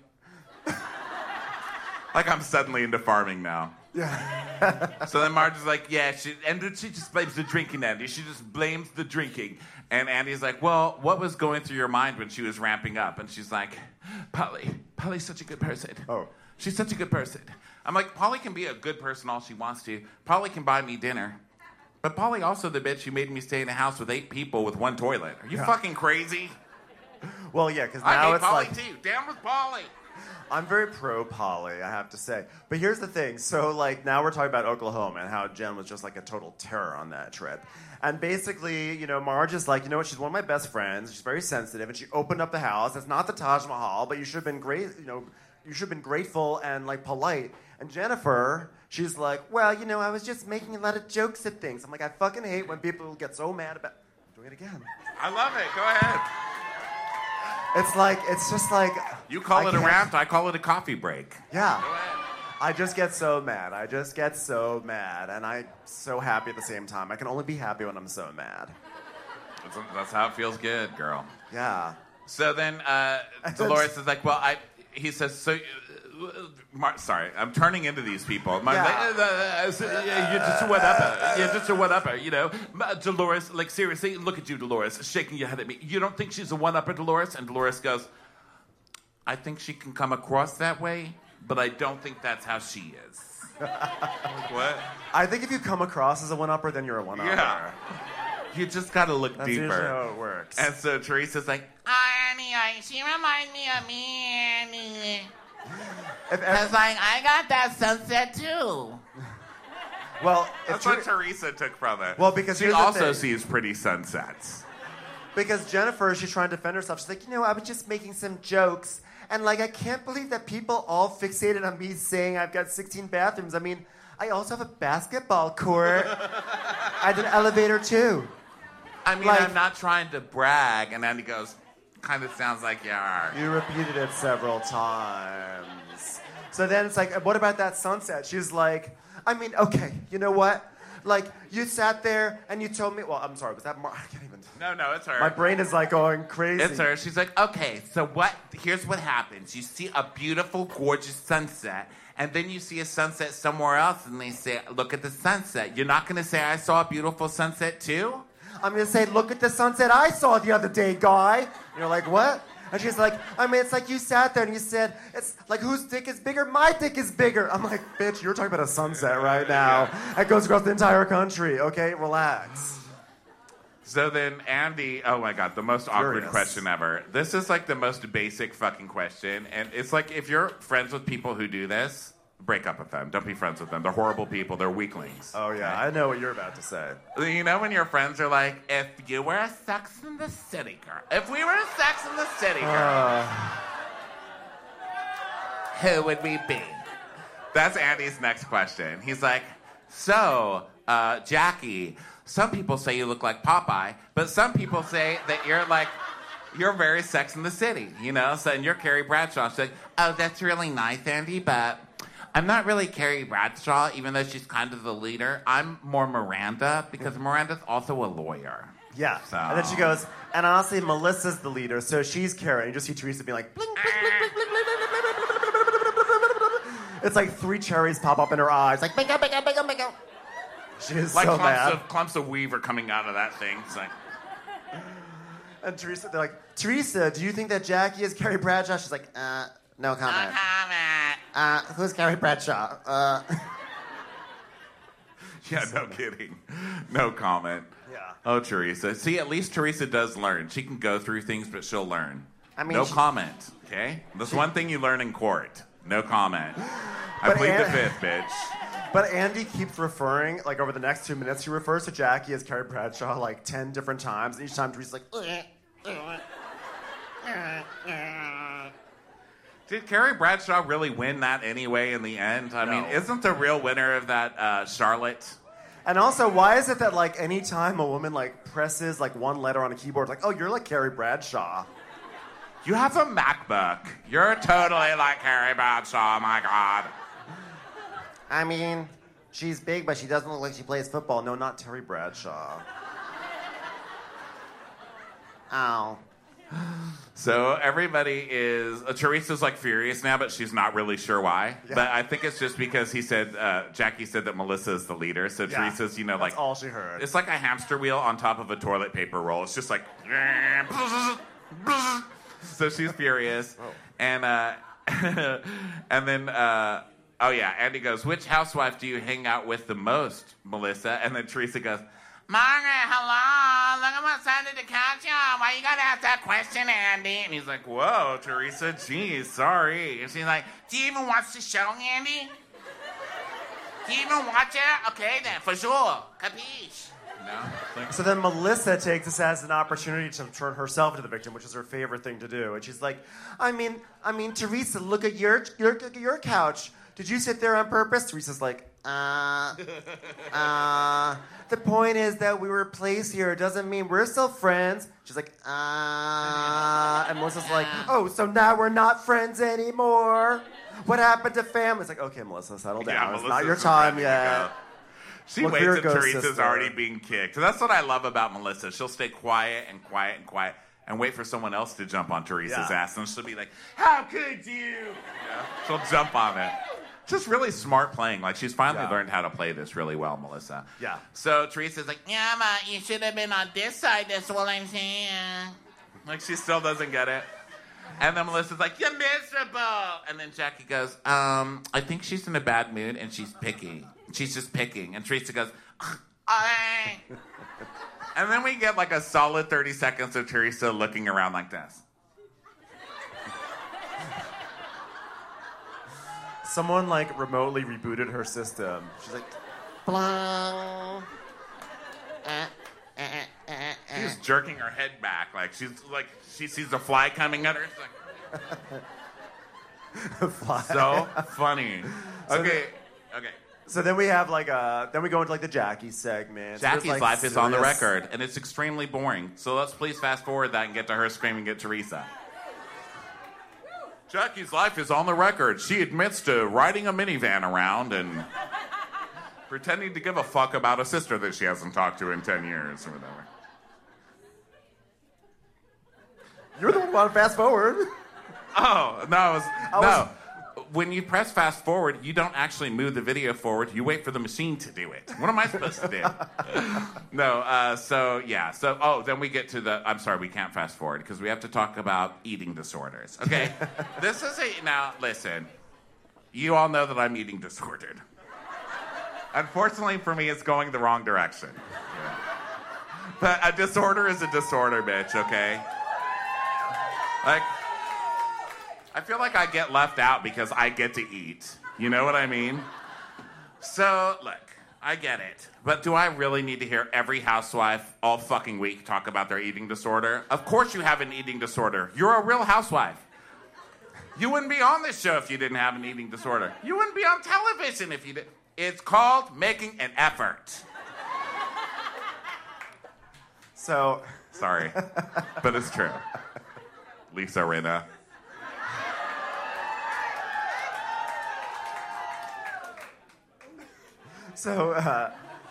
Like I'm suddenly into farming now. Yeah. So then Marge is like, yeah, and she just blames the drinking, Andy. She just blames the drinking. And Andy's like, well, what was going through your mind when she was ramping up? And she's like, Polly's such a good person. Oh. She's such a good person. I'm like, Polly can be a good person all she wants to. Polly can buy me dinner. But Polly also the bitch who made me stay in a house with 8 people with 1 toilet. Are you fucking crazy? Well, yeah, because now I hate it's Polly like... too. Down with Polly. I'm very pro Polly, I have to say. But here's the thing. So, like, now we're talking about Oklahoma and how Jen was just like a total terror on that trip. And basically, you know, Marge is like, you know what, she's one of my best friends. She's very sensitive, and she opened up the house. It's not the Taj Mahal, but you should have been great, you know, you should have been grateful and, like, polite. And Jennifer, she's like, well, you know, I was just making a lot of jokes at things. I'm like, I fucking hate when people get so mad about... I'm doing it again. I love it. Go ahead. It's like, it's just like... You call it a rant, I call it a coffee break. Yeah. I just get so mad. And I'm so happy at the same time. I can only be happy when I'm so mad. That's how it feels good, girl. Yeah. So then Dolores is like, well, he says, so... sorry, I'm turning into these people. You're just a one-upper. You're just a one-upper, you know. Dolores, like, seriously, look at you, Dolores, shaking your head at me. You don't think she's a one-upper, Dolores? And Dolores goes, I think she can come across that way, but I don't think that's how she is. What? I think if you come across as a one-upper, then you're a one-upper. Yeah. You just gotta look That's deeper. usually how it works. And so Teresa's like, Annie, she reminds me of me, Annie. Because, like, I got that sunset, too. Well, that's what Teresa took from it. Well, because she here's the also thing. sees pretty sunsets. Because Jennifer, she's trying to defend herself. She's like, you know, I was just making some jokes. And, like, I can't believe that people all fixated on me saying I've got 16 bathrooms. I mean, I also have a basketball court. I had an elevator, too. I mean, like, I'm not trying to brag. And then he goes, kind of sounds like you are. You repeated it several times. So then it's like, what about that sunset? She's like, I mean, okay, you know what? Like, you sat there and you told me, well, I'm sorry, was that I can't even. No, it's her. My brain is like going crazy. It's her. She's like, okay, so here's what happens. You see a beautiful, gorgeous sunset, and then you see a sunset somewhere else, and they say, look at the sunset. You're not going to say, I saw a beautiful sunset too? I'm going to say, look at the sunset I saw the other day, guy. You're like, what? And she's like, I mean, it's like you sat there and you said, it's like, whose dick is bigger? My dick is bigger. I'm like, bitch, you're talking about a sunset right now. It goes across the entire country. Okay, relax. So then Andy, oh my God, the most awkward question ever. This is like the most basic fucking question. And it's like, if you're friends with people who do this, break up with them. Don't be friends with them. They're horrible people. They're weaklings. Oh, yeah. I know what you're about to say. You know when your friends are like, if you were a Sex in the City girl, if we were a Sex in the City girl, who would we be? That's Andy's next question. He's like, so, Jackie, some people say you look like Popeye, but some people say that you're very Sex in the City, you know? So, and you're Carrie Bradshaw. She's like, oh, that's really nice, Andy, but I'm not really Carrie Bradshaw, even though she's kind of the leader. I'm more Miranda, because Miranda's also a lawyer. Yeah. So. And then she goes, and honestly, Melissa's the leader, so she's Carrie. You just see Teresa being like, bling, bling, bling, bling, bling, bling, bling, bling, bling. It's like 3 cherries pop up in her eyes, like, bingo, bingo, bingo, bingo. She is like so mad. Clumps of weave are coming out of that thing. It's like... And Teresa, they're like, Teresa, do you think that Jackie is Carrie Bradshaw? She's like, no comment. No comment. Who's Carrie Bradshaw? Yeah, no kidding. No comment. Yeah. Oh, Teresa. See, at least Teresa does learn. She can go through things, but she'll learn. I mean, no comment, okay? That's one thing you learn in court. No comment. I But plead the fifth, bitch. But Andy keeps referring, like over the next 2 minutes, he refers to Jackie as Carrie Bradshaw like 10 different times. And each time Teresa's like, Did Carrie Bradshaw really win that anyway in the end? I mean, isn't the real winner of that Charlotte? And also, why is it that like any time a woman like presses like one letter on a keyboard, like, oh, you're like Carrie Bradshaw? You have a MacBook. You're totally like Carrie Bradshaw, oh my God. I mean, she's big, but she doesn't look like she plays football. No, not Terry Bradshaw. Ow. So everybody is... Teresa's like furious now, but she's not really sure why. Yeah. But I think it's just because he said... Jackie said that Melissa is the leader. So Yeah, Teresa's, you know, that's like... all she heard. It's like a hamster wheel on top of a toilet paper roll. It's just like... So she's furious. And and then... oh, yeah. Andy goes, which housewife do you hang out with the most, Melissa? And then Teresa goes... Margaret, hello. Look at what's under the couch, y'all. Why you gotta ask that question, Andy? And he's like, whoa, Teresa, geez, sorry. And she's like, do you even watch the show, Andy? Do you even watch it? Okay, then, for sure. Capiche? No. So then Melissa takes this as an opportunity to turn herself into the victim, which is her favorite thing to do. And she's like, I mean, Teresa, look at your couch. Did you sit there on purpose? Teresa's like, the point is that we were placed here. It doesn't mean we're still friends. She's like, and Melissa's like, oh, so now we're not friends anymore? What happened to family? It's like, okay, Melissa, settle down. It's not your time yet. She waits until Teresa's already being kicked. That's what I love about Melissa. She'll stay quiet and quiet and quiet and wait for someone else to jump on Teresa's ass. And she'll be like, how could you? She'll jump on it. Just really smart playing. Like, she's finally learned how to play this really well, Melissa. Yeah. So Teresa's like, Yeah, but you should have been on this side. That's what I'm saying. like she still doesn't get it. And then Melissa's like, you're miserable. And then Jackie goes, I think she's in a bad mood and she's picky. She's just picking. And Teresa goes, and then we get like a solid 30 seconds of Teresa looking around like this. Someone like remotely rebooted her system. She's like, blah. She's jerking her head back like she's like she sees a fly coming at her. It's like so funny. Okay. So then we have like then we go into like the Jackie segment. Jackie's like life is on the serious- record, and it's extremely boring. So let's please fast forward that and get to her screaming at Teresa. Jackie's life is on the record. She admits to riding a minivan around and pretending to give a fuck about a sister that she hasn't talked to in 10 years or whatever. You're the one who wanted fast forward. Oh, no, when you press fast forward, you don't actually move the video forward. You wait for the machine to do it. What am I supposed to do? Then we get to I'm sorry, we can't fast forward because we have to talk about eating disorders. Okay? Now, listen. You all know that I'm eating disordered. Unfortunately for me, it's going the wrong direction. Yeah. But a disorder is a disorder, bitch, okay? Like, I feel like I get left out because I get to eat. You know what I mean? So, look, I get it. But do I really need to hear every housewife all fucking week talk about their eating disorder? Of course you have an eating disorder. You're a real housewife. You wouldn't be on this show if you didn't have an eating disorder. You wouldn't be on television if you did. It's called making an effort. So... Sorry, but it's true. Lisa Rinna. So,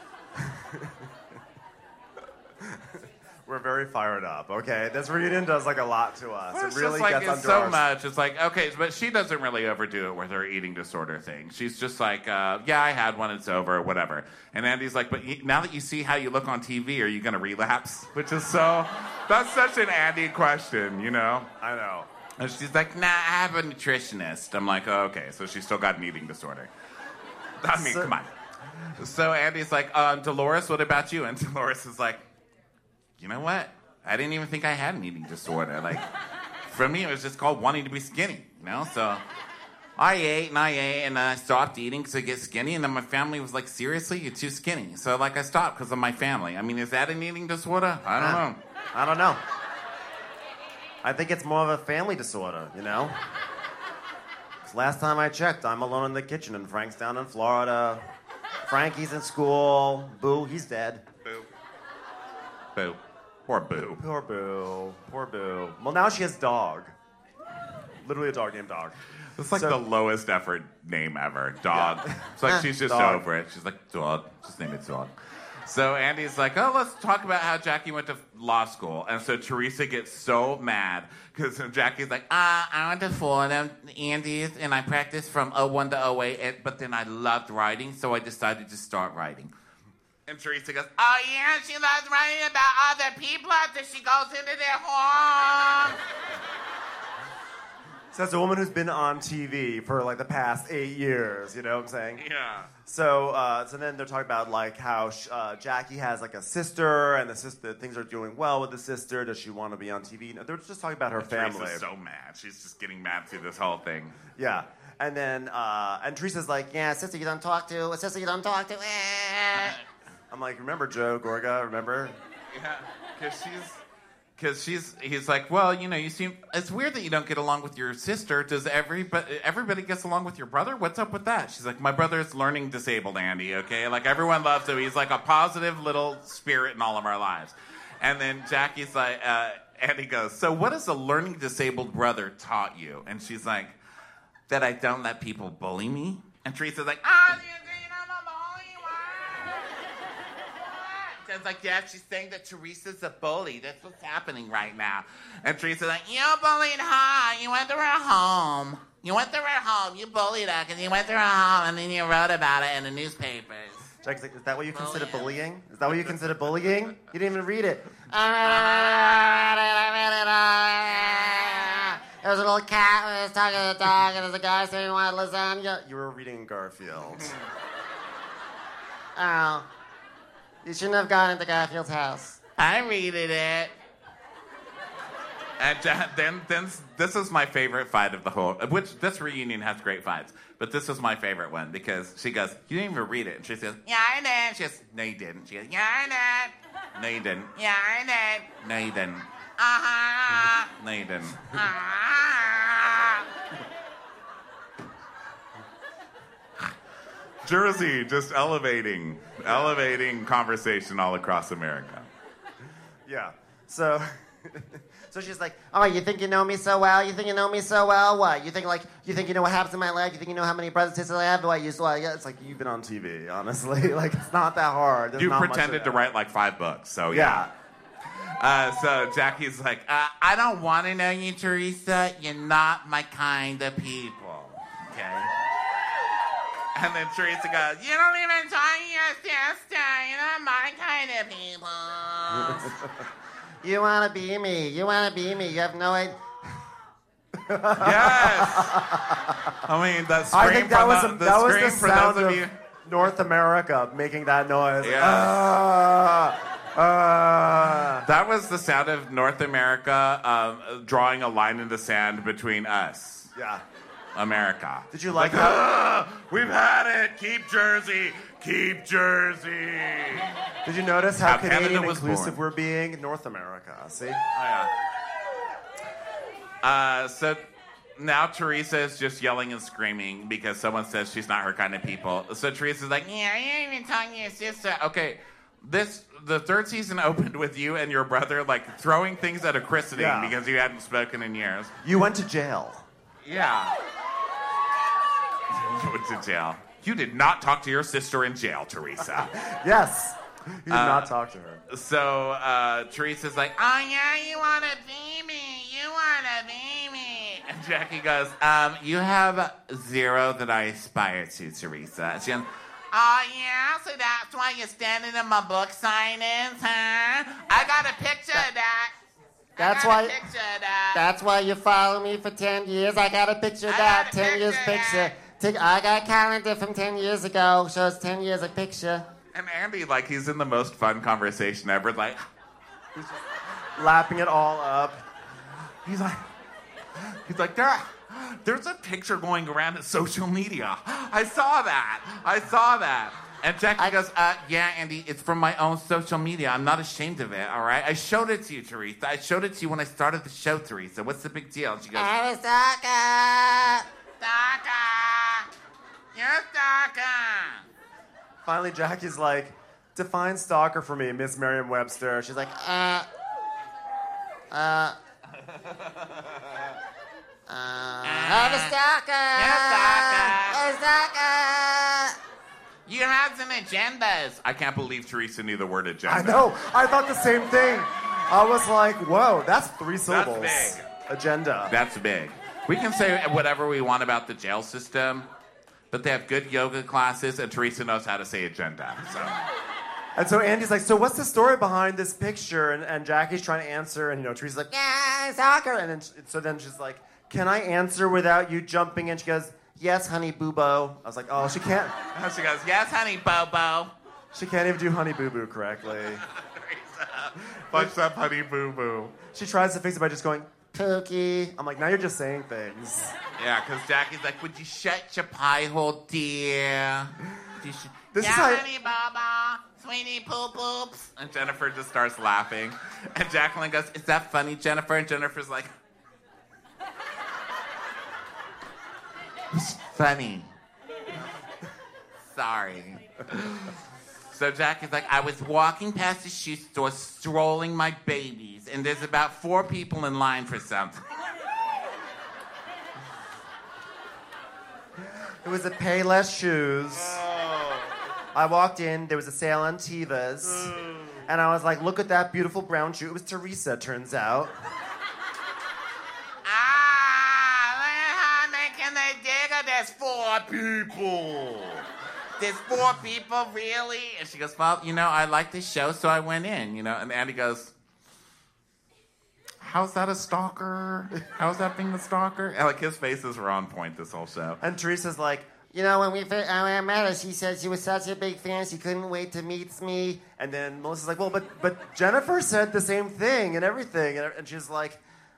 we're very fired up, okay? This reunion does, like, a lot to us. Well, it really just, gets it's under so our... much. It's like, okay, but she doesn't really overdo it with her eating disorder thing. She's just like, yeah, I had one, it's over, whatever. And Andy's like, but now that you see how you look on TV, are you going to relapse? Which is that's such an Andy question, you know? I know. And she's like, nah, I have a nutritionist. I'm like, oh, okay, so she's still got an eating disorder. I mean, come on. So Andy's like, Dolores, what about you? And Dolores is like, you know what? I didn't even think I had an eating disorder. Like, for me, it was just called wanting to be skinny, you know? So I ate, and I stopped eating because I get skinny, and then my family was like, seriously, you're too skinny. So, like, I stopped because of my family. I mean, is that an eating disorder? I don't know. I think it's more of a family disorder, you know? 'Cause last time I checked, I'm alone in the kitchen, and Frank's down in Florida. Frankie's in school. Boo, he's dead. Boo. Poor Boo. Poor Boo. Poor Boo. Well, now she has dog. Literally a dog named Dog. It's like the lowest effort name ever. Dog. Yeah. It's like she's just over it. She's like, Dog. Just name it Dog. So Andy's like, oh, let's talk about how Jackie went to law school. And so Teresa gets so mad because Jackie's like, I went to Florida, Andy's, and I practiced from 01 to 08, but then I loved writing, so I decided to start writing. And Teresa goes, oh, yeah, she loves writing about other people after she goes into their home. So that's a woman who's been on TV for like the past 8 years, you know what I'm saying? Yeah. So then they're talking about like how Jackie has like a sister, and the sister things are doing well with the sister. Does she want to be on TV? No, they're just talking about her family. Teresa's so mad. She's just getting mad through this whole thing. Yeah. And then and Teresa's like, yeah, sister you don't talk to. Sister you don't talk to. I'm like, remember Joe Gorga? Remember? Yeah, because he's like, well, you know, it's weird that you don't get along with your sister. Does everybody gets along with your brother? What's up with that? She's like, my brother's learning disabled, Andy, okay? Like, everyone loves him. He's like a positive little spirit in all of our lives. And then Jackie's like, Andy goes, so what has a learning disabled brother taught you? And she's like, that I don't let people bully me. And Teresa's like, It's like, yeah, she's saying that Teresa's a bully. That's what's happening right now. And Teresa's like, you bullied her. You went to her home. You bullied her because you went to her home and then you wrote about it in the newspapers. Jack's like, is that what you consider bullying? Is that what you consider bullying? You didn't even read it. There was a little cat who was talking to the dog, and there's a guy saying he wanted lasagna. You were reading Garfield. Oh. You shouldn't have gone into Garfield's house. I readed it. And then this is my favorite fight of the whole, which this reunion has great fights, but this is my favorite one because she goes, you didn't even read it. And she says, yeah, I did. She goes, no, you didn't. She goes, yeah, I did. No, you didn't. Yeah, I did. No, you didn't. Uh-huh. No, you didn't. Uh-huh. Jersey just elevating conversation all across America. Yeah. So she's like, oh, you think you know me so well? You think you know me so well? What? You think you know what happens in my life? You think you know how many brothers and sisters I have? Yeah, it's like you've been on TV, honestly. Like, it's not that hard. You pretended to write like 5 books, so yeah. So Jackie's like, I don't want to know you, Teresa. You're not my kind of people. Okay? And then Teresa goes, you don't even talk to your sister. You're not my kind of people. You want to be me. You have no idea. Yes. I mean, that scream I think that was the sound of North America making that noise. Yeah. That was the sound of North America drawing a line in the sand between us. Yeah. America. Did you like that? We've had it. Keep Jersey. Keep Jersey. Did you notice how Canadian inclusive we're being? North America. See? Oh, yeah. So now Teresa is just yelling and screaming because someone says she's not her kind of people. So Teresa's like, yeah, you ain't even talking to your sister. Okay, the third season opened with you and your brother like throwing things at a christening because you hadn't spoken in years. You went to jail. Yeah. You went to jail. You did not talk to your sister in jail, Teresa. Yes. You did not talk to her. So Teresa's like, oh, yeah, you want to be me. You want to be me. And Jackie goes, you have 0 that I aspire to, Teresa. She goes, oh, yeah, so that's why you're standing in my book signings, huh? I got a picture of that. That's why you follow me for 10 years. I got a picture of that. 10 years picture. I got a calendar from 10 years ago. Shows 10 years of picture. And Andy, like, he's in the most fun conversation ever. Like, he's just lapping it all up. He's like, there's a picture going around at social media. I saw that. And Jackie goes, yeah, Andy, it's from my own social media. I'm not ashamed of it, all right? I showed it to you, Teresa. I showed it to you when I started the show, Teresa. What's the big deal? And she goes, I'm a stalker. You're a stalker. Finally, Jackie's like, define stalker for me, Miss Merriam-Webster. She's like, The stalker! The stalker! You have some agendas. I can't believe Teresa knew the word agenda. I know. I thought the same thing. I was like, whoa, that's 3 syllables. That's big. Agenda. That's big. We can say whatever we want about the jail system, but they have good yoga classes, and Teresa knows how to say agenda. And so Andy's like, so what's the story behind this picture? And Jackie's trying to answer, and Teresa's like, yeah, soccer. And then she's like, can I answer without you jumping in? She goes, yes, honey boo boo. I was like, oh, she can't. She goes, yes, honey boo boo. She can't even do honey boo boo correctly. What's up, honey boo boo? She tries to fix it by just going, Pookie. I'm like, now you're just saying things. Yeah, because Jackie's like, would you shut your pie hole, dear? This is how... honey baba, sweetie poop poops. And Jennifer just starts laughing. And Jacqueline goes, is that funny, Jennifer? And Jennifer's like, it's funny. Sorry. So Jackie's like, I was walking past the shoe store strolling my babies, and there's about 4 people in line for something. It was a Payless shoes. Oh. I walked in, there was a sale on Tevas, and I was like, look at that beautiful brown shoe. It was Teresa, turns out. Look at how making the digger. There's 4 people. There's 4 people, really? And she goes, well, I like this show, so I went in, And Andy goes, how's that a stalker? How's that being the stalker? And, his faces were on point this whole show. And Teresa's like, when I met her, she said she was such a big fan, she couldn't wait to meet me. And then Melissa's like, well, but Jennifer said the same thing and everything. And she's like,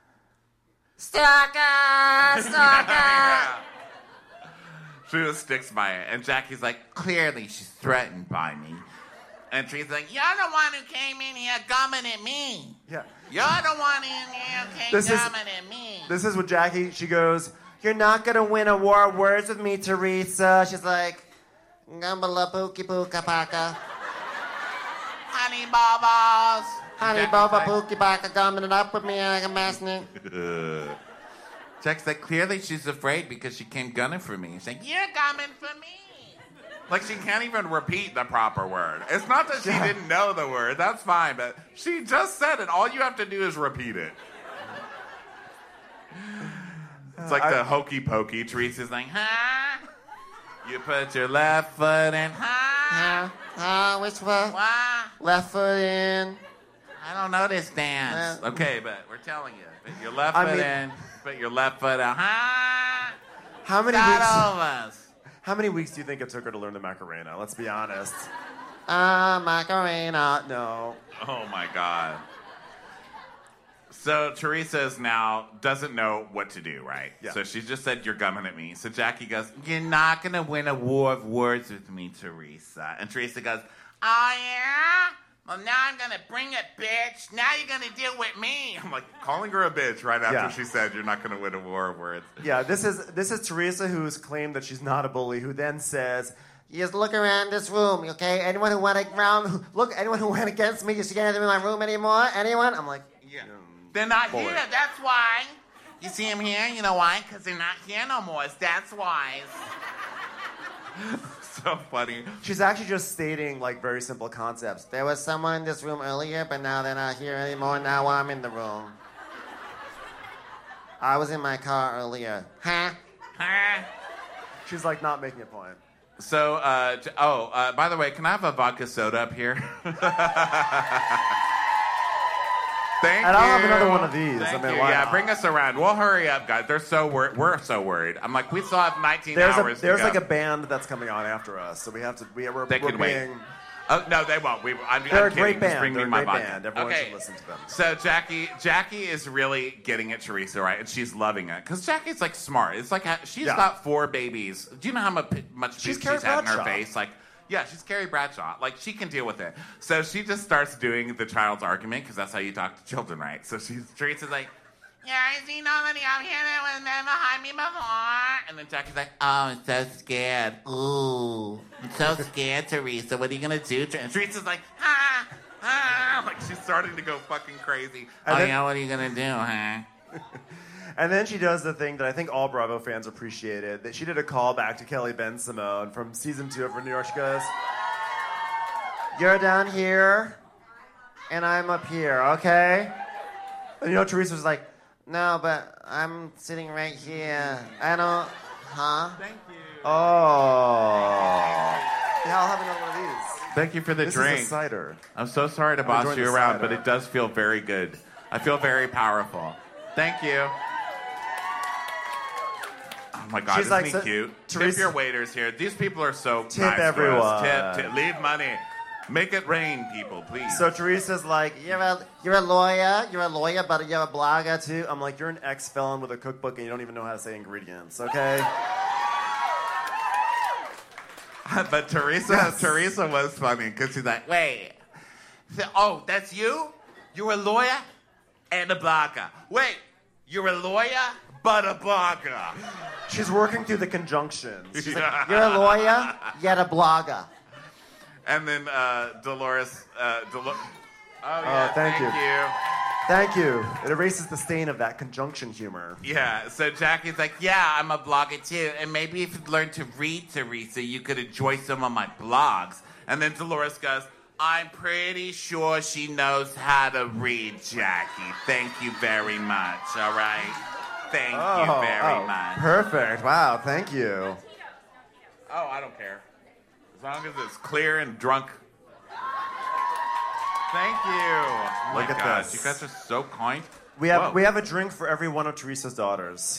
stalker, stalker. She just sticks by it. And Jackie's like, clearly she's threatened by me. And Teresa's like, you're the one who came in here gumming at me. Yeah. You're the one in here who came gumming at me. This is what Jackie, she goes, you're not going to win a war of words with me, Teresa. She's like, gumbala pookie pooka paka. Honey bubbles. Honey bubba pookie paka gumming it up with me like a messing. Jack's like, clearly she's afraid because she came gunning for me. She's like, you're coming for me. She can't even repeat the proper word. It's not that she didn't know the word. That's fine, but she just said it. All you have to do is repeat it. It's like the hokey pokey. Teresa's like, huh? You put your left foot in, huh? Which foot? What? Left foot in. I don't know this dance. Okay, but we're telling you. Put your left foot in. Put your left foot out. Huh? How many Start weeks? over. How many weeks do you think it took her to learn the Macarena? Let's be honest. Macarena. No. Oh my God. So Teresa now doesn't know what to do, right? Yeah. So she just said, you're gumming at me. So Jackie goes, you're not going to win a war of words with me, Teresa. And Teresa goes, oh yeah? Well, now I'm going to bring it, bitch. Now you're going to deal with me. I'm like, calling her a bitch right after she said, you're not going to win a war of words. Yeah, this is Teresa, who's claimed that she's not a bully, who then says, you just look around this room, okay? Anyone who went against me, you should get in my room anymore? Anyone? I'm like, yeah. They're not bully. here. That's why. You see them here? You know why? Because they're not here no more. That's why. So funny. She's actually just stating very simple concepts. There was someone in this room earlier, but now they're not here anymore. Now I'm in the room. I was in my car earlier. Huh? She's not making a point. So, by the way, can I have a vodka soda up here? Thank you. And I'll have another one of these. Thank I mean, you. why Yeah, not? bring us around. We'll hurry up, guys. We're so worried. I'm like, we still have 19 hours There's to go. a band that's coming on after us, so we have to. We're can wait. being. Oh, no, they won't. I'm They're a kidding. great Just band. bring me They're a my great vodka. band. Everyone Okay. should listen to them. So Jackie is really getting at Teresa, right? And she's loving it because Jackie's smart. It's she's got 4 babies. Do you know how much She's she's Carrie had in her Bradshaw. face? Yeah, she's Carrie Bradshaw. She can deal with it. So she just starts doing the child's argument because that's how you talk to children, right? So Teresa's like, Yeah, I seen nobody out here that was never behind me before. and then Jackie's like, oh, I'm so scared. Ooh, I'm so scared, Teresa. What are you gonna do? And Teresa's like, she's starting to go fucking crazy. And then- what are you gonna do, huh? And then she does the thing that I think all Bravo fans appreciated, that she did a callback to Kelly Ben-Simone from season 2 of New York. She goes, "You're down here, and I'm up here, okay?" And you know, Teresa was like, "No, but I'm sitting right here. I don't, huh?" Thank you. Oh. Yeah, I'll have another one of these. Thank you for the This drink. is a cider. I'm so sorry to I'm boss enjoying you the around, cider. but it does feel very good. I feel very powerful. Thank you. Oh my God, She's isn't like, he so- cute? Teresa- Tip your waiters here. These people are so Tip nice to us. everyone. Tip. Leave money. Make it rain, people, please. So Teresa's like, you're a lawyer, but you're a blogger too. I'm like, you're an ex-felon with a cookbook and you don't even know how to say ingredients, okay? But Teresa was funny because she's like, wait, oh, that's you? You're a lawyer and a blogger. Wait, you're a lawyer but a blogger. She's working through the conjunctions. She's like, you're a lawyer, yet a blogger. And then Dolores. Oh, thank you. you. Thank you. It erases the stain of that conjunction humor. Yeah, so Jackie's like, yeah, I'm a blogger too. And maybe if you'd learn to read, Teresa, you could enjoy some of my blogs. And then Dolores goes, I'm pretty sure she knows how to read, Jackie. Thank you very much, all right? Thank you very much. Perfect. Wow, thank you. Oh, I don't care. As long as it's clear and drunk. Thank you. Oh my Look at gosh, this. you guys are so kind. We have Whoa. a drink for every one of Teresa's daughters.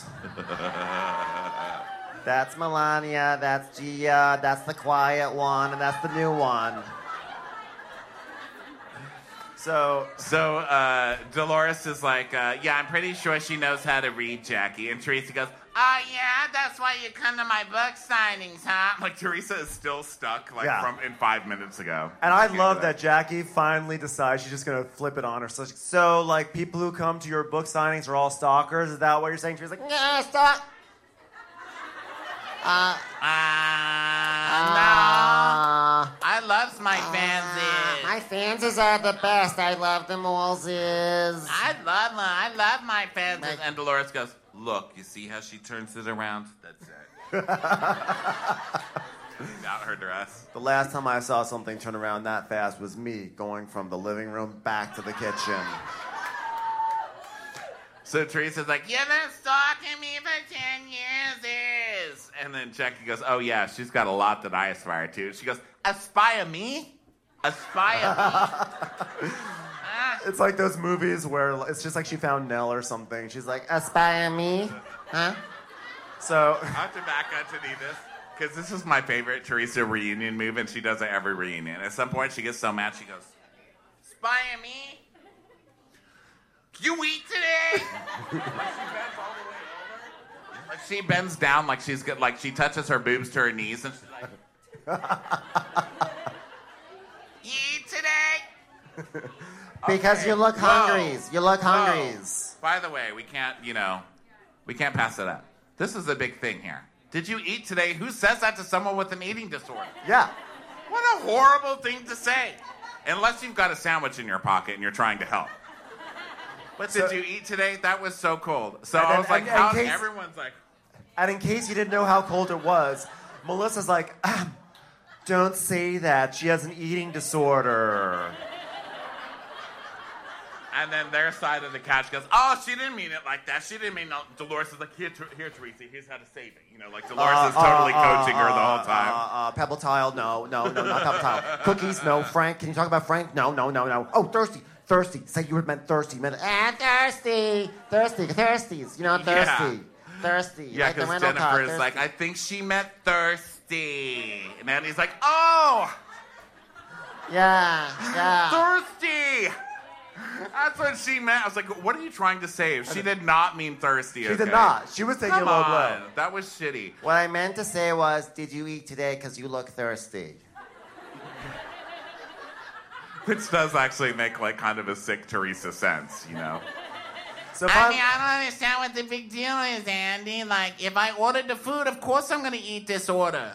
That's Melania, that's Gia, that's the quiet one, and that's the new one. So Dolores is like, yeah, I'm pretty sure she knows how to read, Jackie. And Teresa goes, oh, yeah, that's why you come to my book signings, huh? Like, Teresa is still stuck, like, Yeah. from 5 minutes ago. And I love that Jackie finally decides she's just going to flip it on her. So, like, people who come to your book signings are all stalkers? Is that what you're saying? She's like, Yeah, stop. No. I love my fansies. My fansies are the best. I love them all. I love my fansies. And Dolores goes, look, you see how she turns it around? That's it. Out her dress. The last time I saw something turn around that fast was me going from the living room back to the kitchen. So Teresa's like, you've been stalking me for 10 years. And then Jackie goes, oh, yeah, she's got a lot that I aspire to. She goes, aspire me? Aspire me? It's like those movies where it's just like she found Nell or something. She's like, aspire me? Huh? So I have to back up to do this because this is my favorite Teresa reunion move, and she does it every reunion. At some point, she gets so mad, she goes, aspire me? You eat today? Like she bends down like she's good, like she touches her boobs to her knees and she's like, you eat today? Because Okay. you look Whoa. hungries. You look Whoa. hungries. By the way, we can't pass it up. This is a big thing here. Did you eat today? Who says that to someone with an eating disorder? Yeah. What a horrible thing to say. Unless you've got a sandwich in your pocket and you're trying to help. But did you eat today? That was so cold. So And I then- was like, and how? in case- Everyone's like, And in case you didn't know how cold it was, Melissa's like, don't say that. She has an eating disorder. and then their side of the couch goes, oh, she didn't mean it like that. She didn't mean no. Dolores is like, here, Teresa, here's how to save it. You know, like Dolores is totally coaching her the whole time. Pebble tile, no, not pebble tile. Cookies, no. Frank, can you talk about Frank? No. Oh, thirsty. Say you meant thirsty. Thirsty. Thirsties. You know, thirsty. Thirsty. Yeah, like the because rental car, Jennifer's thirsty. like, I think she meant thirsty. And Andy's like, oh, Yeah. thirsty. That's what she meant. I was like, what are you trying to say? She did not mean thirsty. She okay? did not. She was taking Come a low on. blow. That was shitty. What I meant to say was, did you eat today because you look thirsty? Which does actually make like kind of a sick Teresa sense, you know? So I don't understand what the big deal is, Andy. Like, if I ordered the food, of course I'm going to eat this order.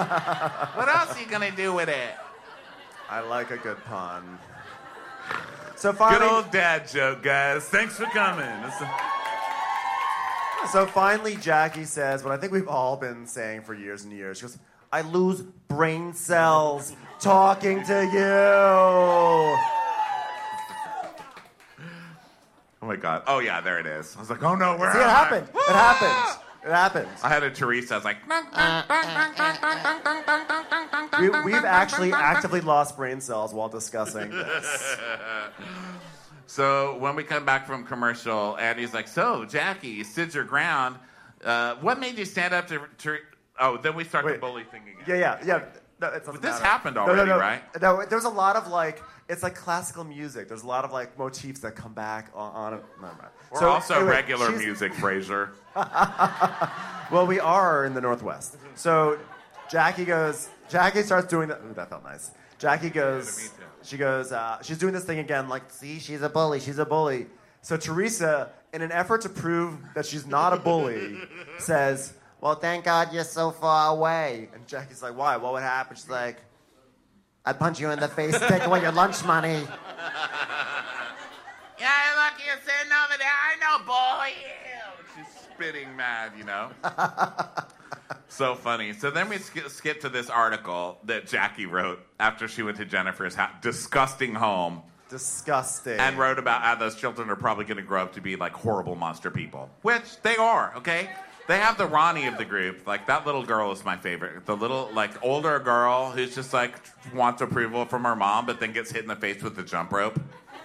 What else are you going to do with it? I like a good pun. So finally, good old dad joke, guys. Thanks for coming. So finally, Jackie says what I think we've all been saying for years and years. She goes, I lose brain cells talking to you. Oh my God. Oh yeah, there it is. I was like, oh no, where See, am it I? happened. It happened. It happened. I had a Teresa. I was like, We've actually actively lost brain cells while discussing this. So when we come back from commercial, Andy's like, so Jackie, you stood your ground. What made you stand up to oh, then we start the bully thing again. Yeah. No, it doesn't But this matter. happened already, no. right? No, there's a lot of like, it's like classical music. There's a lot of like motifs that come back on it. Never mind. Or So, also anyway, regular she's- music, Frasier. Well, we are in the Northwest. So Jackie starts doing that. Ooh, that felt nice. Jackie goes, she's doing this thing again, like, see, she's a bully. So Teresa, in an effort to prove that she's not a bully, says, well, thank God you're so far away. And Jackie's like, why? What would happen? She's like, I'd punch you in the face and take away your lunch money. Yeah, look, you're sitting over there. I know, boy. She's spitting mad, you know? So funny. So then we skip to this article that Jackie wrote after she went to Jennifer's disgusting home. Disgusting. And wrote about how those children are probably going to grow up to be like horrible monster people. Which they are, okay? They have the Ronnie of the group. Like, that little girl is my favorite. The little, like, older girl who's just, like, wants approval from her mom, but then gets hit in the face with the jump rope.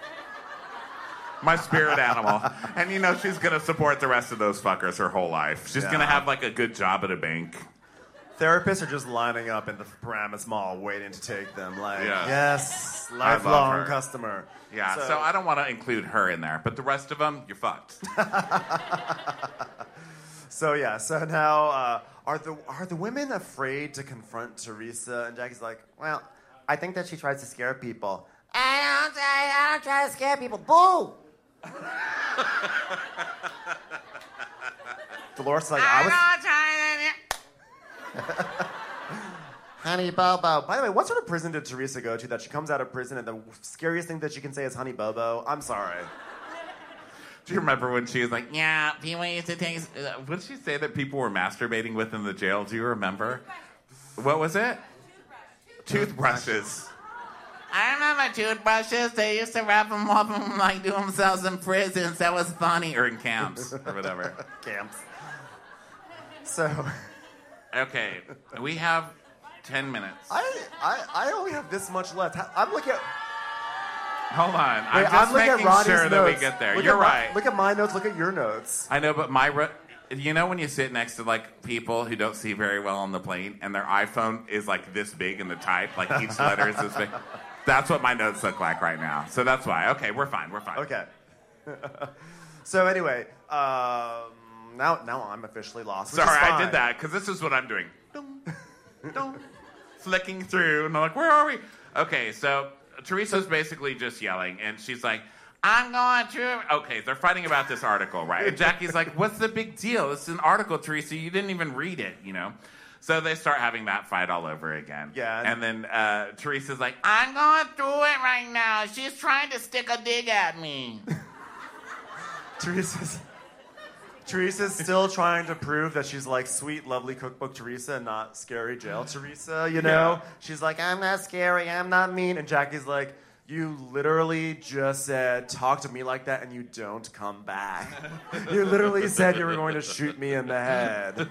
My spirit animal. And, you know, she's going to support the rest of those fuckers her whole life. She's going to have, like, a good job at a bank. Therapists are just lining up in the Paramus Mall waiting to take them. Like, Yeah. yes, I love lifelong her. customer. Yeah, so I don't want to include her in there. But the rest of them, you're fucked. So now are the women afraid to confront Teresa? And Jackie's like, well, I think that she tries to scare people. I don't try to scare people. Boo! Dolores is like, Honey Bobo. By the way, what sort of prison did Teresa go to that she comes out of prison and the scariest thing that she can say is Honey Bobo? I'm sorry. Do you remember when she was like, yeah, people used to take... what did she say that people were masturbating with in the jail? Do you remember? What was it? Toothbrushes. I remember toothbrushes. They used to wrap them up and like do themselves in prisons. That was funny. Or in camps, or whatever. Camps. So... Okay, we have 10 minutes. I only have this much left. I'm looking at... Hold on. Wait, I'm looking at making Ronnie's sure that we notes. get there. Look You're at right. Look at my notes. Look at your notes. I know, but you know when you sit next to like people who don't see very well on the plane and their iPhone is like this big in the type, like each letter is this big? That's what my notes look like right now. So that's why. Okay, we're fine. Okay. So anyway, now I'm officially lost. Sorry, I did that because this is what I'm doing. Flicking through, and I'm like, where are we? Okay, so Teresa's basically just yelling, and she's like, I'm going to... Okay, they're fighting about this article, right? And Jackie's like, what's the big deal? It's an article, Teresa. You didn't even read it, you know? So they start having that fight all over again. Yeah. And then Teresa's like, I'm going through it right now. She's trying to stick a dig at me. Teresa's still trying to prove that she's like sweet, lovely cookbook Teresa and not scary jail Teresa, you know? Yeah. She's like, I'm not scary, I'm not mean. And Jackie's like, you literally just said, talk to me like that and you don't come back. You literally said you were going to shoot me in the head.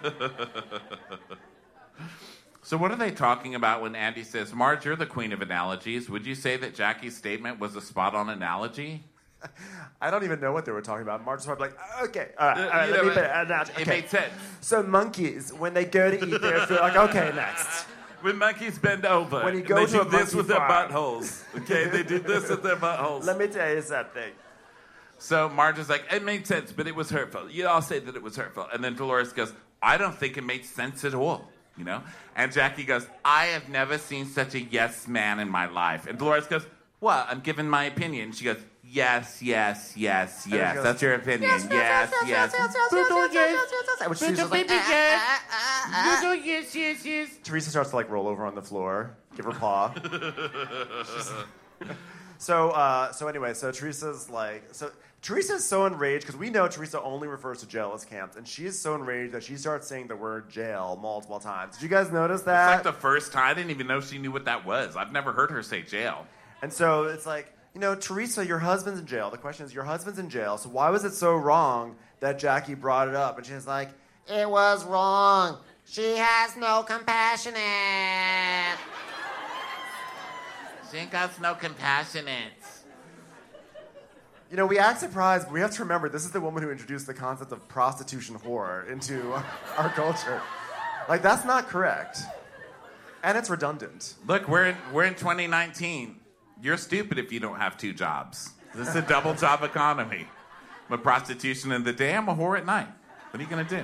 So what are they talking about when Andy says, Marge, you're the queen of analogies. Would you say that Jackie's statement was a spot-on analogy? I don't even know what they were talking about. Marge was probably like, okay, all right, You let know, me... it made sense. So monkeys, when they go to eat their food, like, okay, next. When monkeys bend over, When you go they to do a this monkey with their farm. buttholes. Okay, they do this with their buttholes. Let me tell you something. So Marge is like, it made sense, but it was hurtful. You all say that it was hurtful. And then Dolores goes, I don't think it made sense at all, you know? And Jackie goes, I have never seen such a yes man in my life. And Dolores goes, what? I'm giving my opinion. She goes, yes. That's your opinion. Yes. Which she's just like, Teresa starts to like roll over on the floor, give her paw. So anyway, Teresa's Teresa's so enraged because we know Teresa only refers to jail as camps, and she is so enraged that she starts saying the word jail multiple times. Did you guys notice that? It's like the first time. I didn't even know she knew what that was. I've never heard her say jail. And so it's like, Teresa, your husband's in jail. The question is, your husband's in jail, so why was it so wrong that Jackie brought it up? And she's like, it was wrong. She has no compassion. She ain't got no compassion. We act surprised, but we have to remember this is the woman who introduced the concept of prostitution whore into our culture. Like, that's not correct. And it's redundant. Look, we're in 2019. You're stupid if you don't have 2 jobs. This is a double job economy. I'm a prostitution in the day, I'm a whore at night. What are you going to do?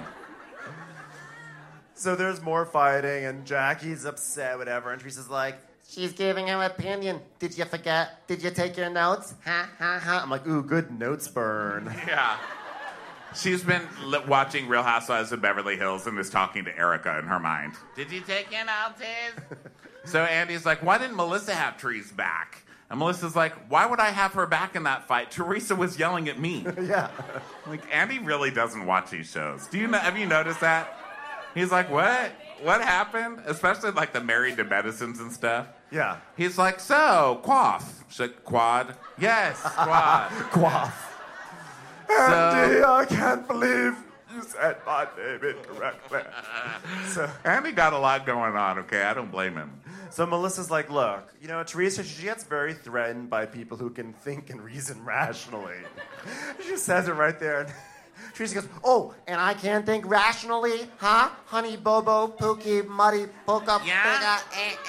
So there's more fighting, and Jackie's upset, whatever, and Teresa's like, she's giving her opinion. Did you forget? Did you take your notes? Ha, ha, ha. I'm like, ooh, good notes burn. Yeah. She's been watching Real Housewives of Beverly Hills and is talking to Erica in her mind. Did you take your notes? So Andy's like, why didn't Melissa have Therese back? And Melissa's like, why would I have her back in that fight? Teresa was yelling at me. Yeah. Like, Andy really doesn't watch these shows. Have you noticed that? He's like, what? What happened? Especially like the Married to Medicines and stuff. Yeah. He's like, so, quaff. She's like, quad? Yes, quad. Quaff. Andy, I can't believe you said my name incorrectly. Andy got a lot going on, okay? I don't blame him. So Melissa's like, look, Teresa, she gets very threatened by people who can think and reason rationally. She says it right there. And Teresa goes, oh, and I can't think rationally, huh? Honey, Bobo, Pookie, Muddy, Polka, yeah?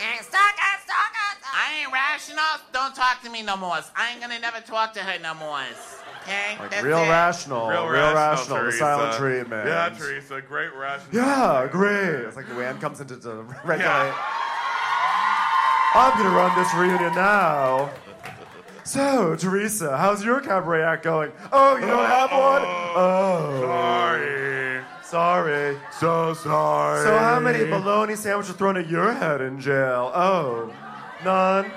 I ain't rational. Don't talk to me no more. I ain't gonna never talk to her no more. Okay? Like real rational. Real rational. The silent treatment. Yeah, Teresa, great rational. Yeah, great. It's like the Ann comes into the regulate. Yeah. I'm gonna run this reunion now. So, Teresa, how's your cabaret act going? Oh, you don't have one? Oh. Sorry. So sorry. So how many bologna sandwiches are thrown at your head in jail? Oh, none.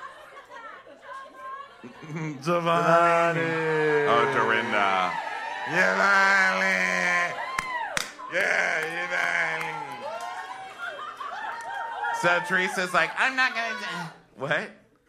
Giovanni. Oh, Dorinda. Giovanni. Yeah, Giovanni. So Teresa's like, I'm not gonna do... What?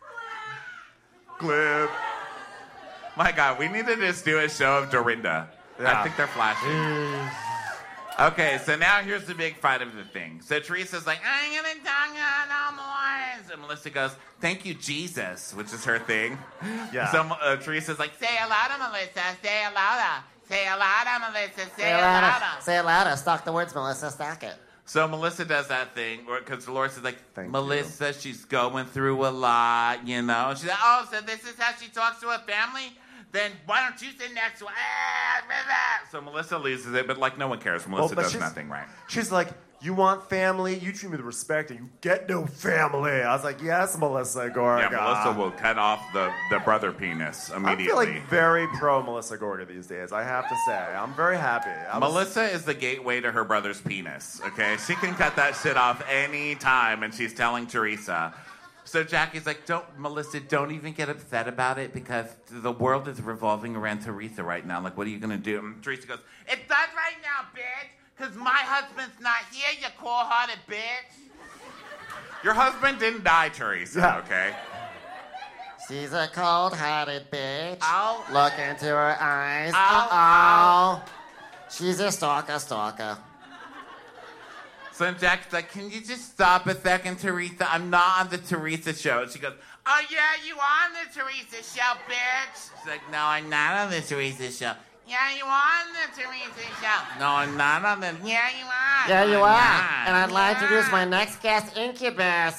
Clip. My God, we need to just do a show of Dorinda. Yeah. I think they're flashing. Okay, so now here's the big fight of the thing. So Teresa's like, I ain't gonna talk no more. So Melissa goes, thank you, Jesus, which is her thing. Yeah. So Teresa's like, say it louder, Melissa. Say it louder. Say it louder, Melissa. Say it louder. Say it louder. Stock the words, Melissa. Stack it. So Melissa does that thing, because Dolores is like, Melissa, she's going through a lot, She's like, oh, so this is how she talks to her family? Then why don't you sit next to her? So Melissa loses it, but no one cares. Melissa does nothing right. She's like, you want family? You treat me with respect, and you get no family. I was like, yes, Melissa Gorga. Yeah, Melissa will cut off the brother penis immediately. I feel very pro Melissa Gorga these days, I have to say. I'm very happy. Melissa is the gateway to her brother's penis, okay? She can cut that shit off any time, and she's telling Teresa. So Jackie's like, Melissa, don't even get upset about it because the world is revolving around Teresa right now. Like, what are you going to do? And Teresa goes, it does right now, bitch, because my husband's not here, you cold-hearted bitch. Your husband didn't die, Teresa, okay? She's a cold-hearted bitch. Oh. Look into her eyes. Oh. She's a stalker. So Jack's like, can you just stop a second, Teresa? I'm not on the Teresa show. And she goes, oh, yeah, you on the Teresa show, bitch. She's like, no, I'm not on the Teresa show. Yeah, you on the Teresa show. No, I'm not on the... Yeah, you are. Yeah, you are. And I'd like to introduce my next guest, Incubus.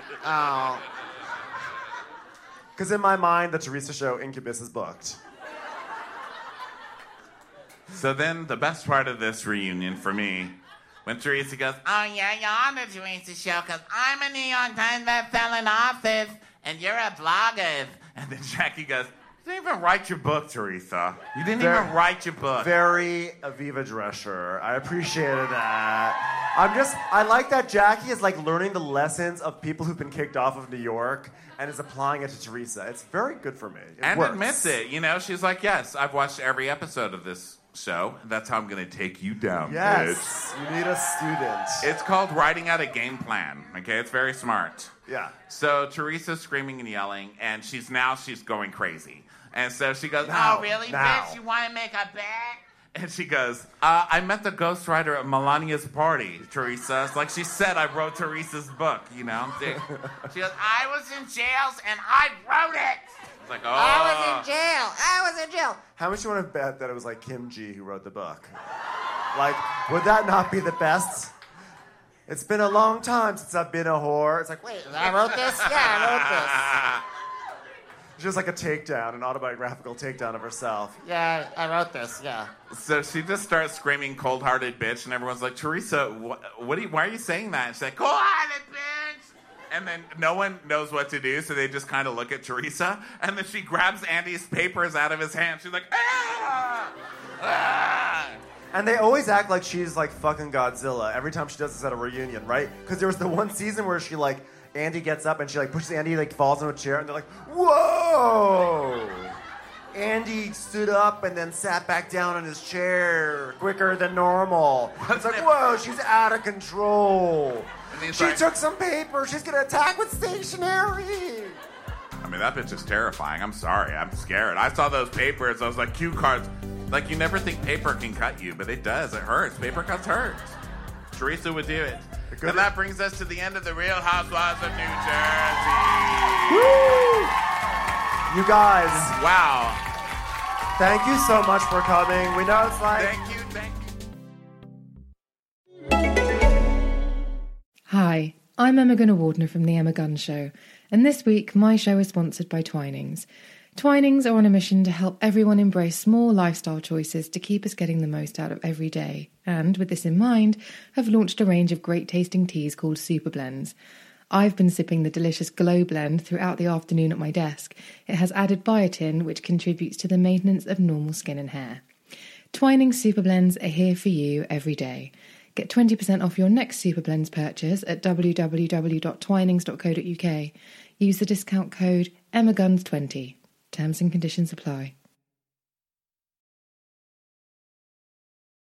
Because in my mind, the Teresa show, Incubus is booked. So then the best part of this reunion for me... When Teresa goes, oh, yeah, you're on the Teresa show because I'm a New York Times bestselling author and you're a blogger. And then Jackie goes, You didn't even write your book, Teresa. You didn't even write your book. Very Aviva Drescher. I appreciated that. I like that Jackie is like learning the lessons of people who've been kicked off of New York and is applying it to Teresa. It's very good for me. It works. Admits it. You know, she's like, yes, I've watched every episode of this show. That's how I'm going to take you down, yes, bitch. You need a student. It's called writing out a game plan. Okay, it's very smart. Yeah. So Teresa's screaming and yelling, and she's going crazy. And so she goes, Oh, really, bitch? You want to make a bet? And she goes, I met the ghostwriter at Melania's party, Teresa. It's like she said I wrote Teresa's book, you know? She goes, I was in jails and I wrote it. It's like, I was in jail. How much do you want to bet that it was like Kim G who wrote the book? Like, would that not be the best? It's been a long time since I've been a whore. It's like, wait, I wrote this? Yeah, I wrote this. Just like a takedown, an autobiographical takedown of herself. Yeah, I wrote this, yeah. So she just starts screaming cold-hearted bitch, and everyone's like, Teresa, why are you saying that? And she's like, cold-hearted bitch! And then no one knows what to do, so they just kind of look at Teresa, and then she grabs Andy's papers out of his hand. She's like, ah! Ah! And they always act like she's like fucking Godzilla every time she does this at a reunion, right? Because there was the one season where she like, Andy gets up and she like pushes Andy, like falls into a chair, and they're like, whoa! Andy stood up and then sat back down in his chair quicker than normal. It's like, whoa, she's out of control. She took some paper. She's gonna attack with stationery. I mean, that bitch is terrifying. I'm sorry. I'm scared. I saw those papers. I was like, cue cards. Like, you never think paper can cut you, but it does. It hurts. Paper cuts hurt. Teresa would do it. And that brings us to the end of The Real Housewives of New Jersey. Woo! You guys. Wow. Thank you so much for coming. We know it's like... Thank you. Hi, I'm Emma Gunnar-Wardner from The Emma Gunn Show, and this week my show is sponsored by Twinings. Twinings are on a mission to help everyone embrace small lifestyle choices to keep us getting the most out of every day, and with this in mind, have launched a range of great tasting teas called Super Blends. I've been sipping the delicious Glow Blend throughout the afternoon at my desk. It has added biotin, which contributes to the maintenance of normal skin and hair. Twinings Super Blends are here for you every day. Get 20% off your next Super Blends purchase at www.twinings.co.uk. Use the discount code EMMAGUNS20. Terms and conditions apply.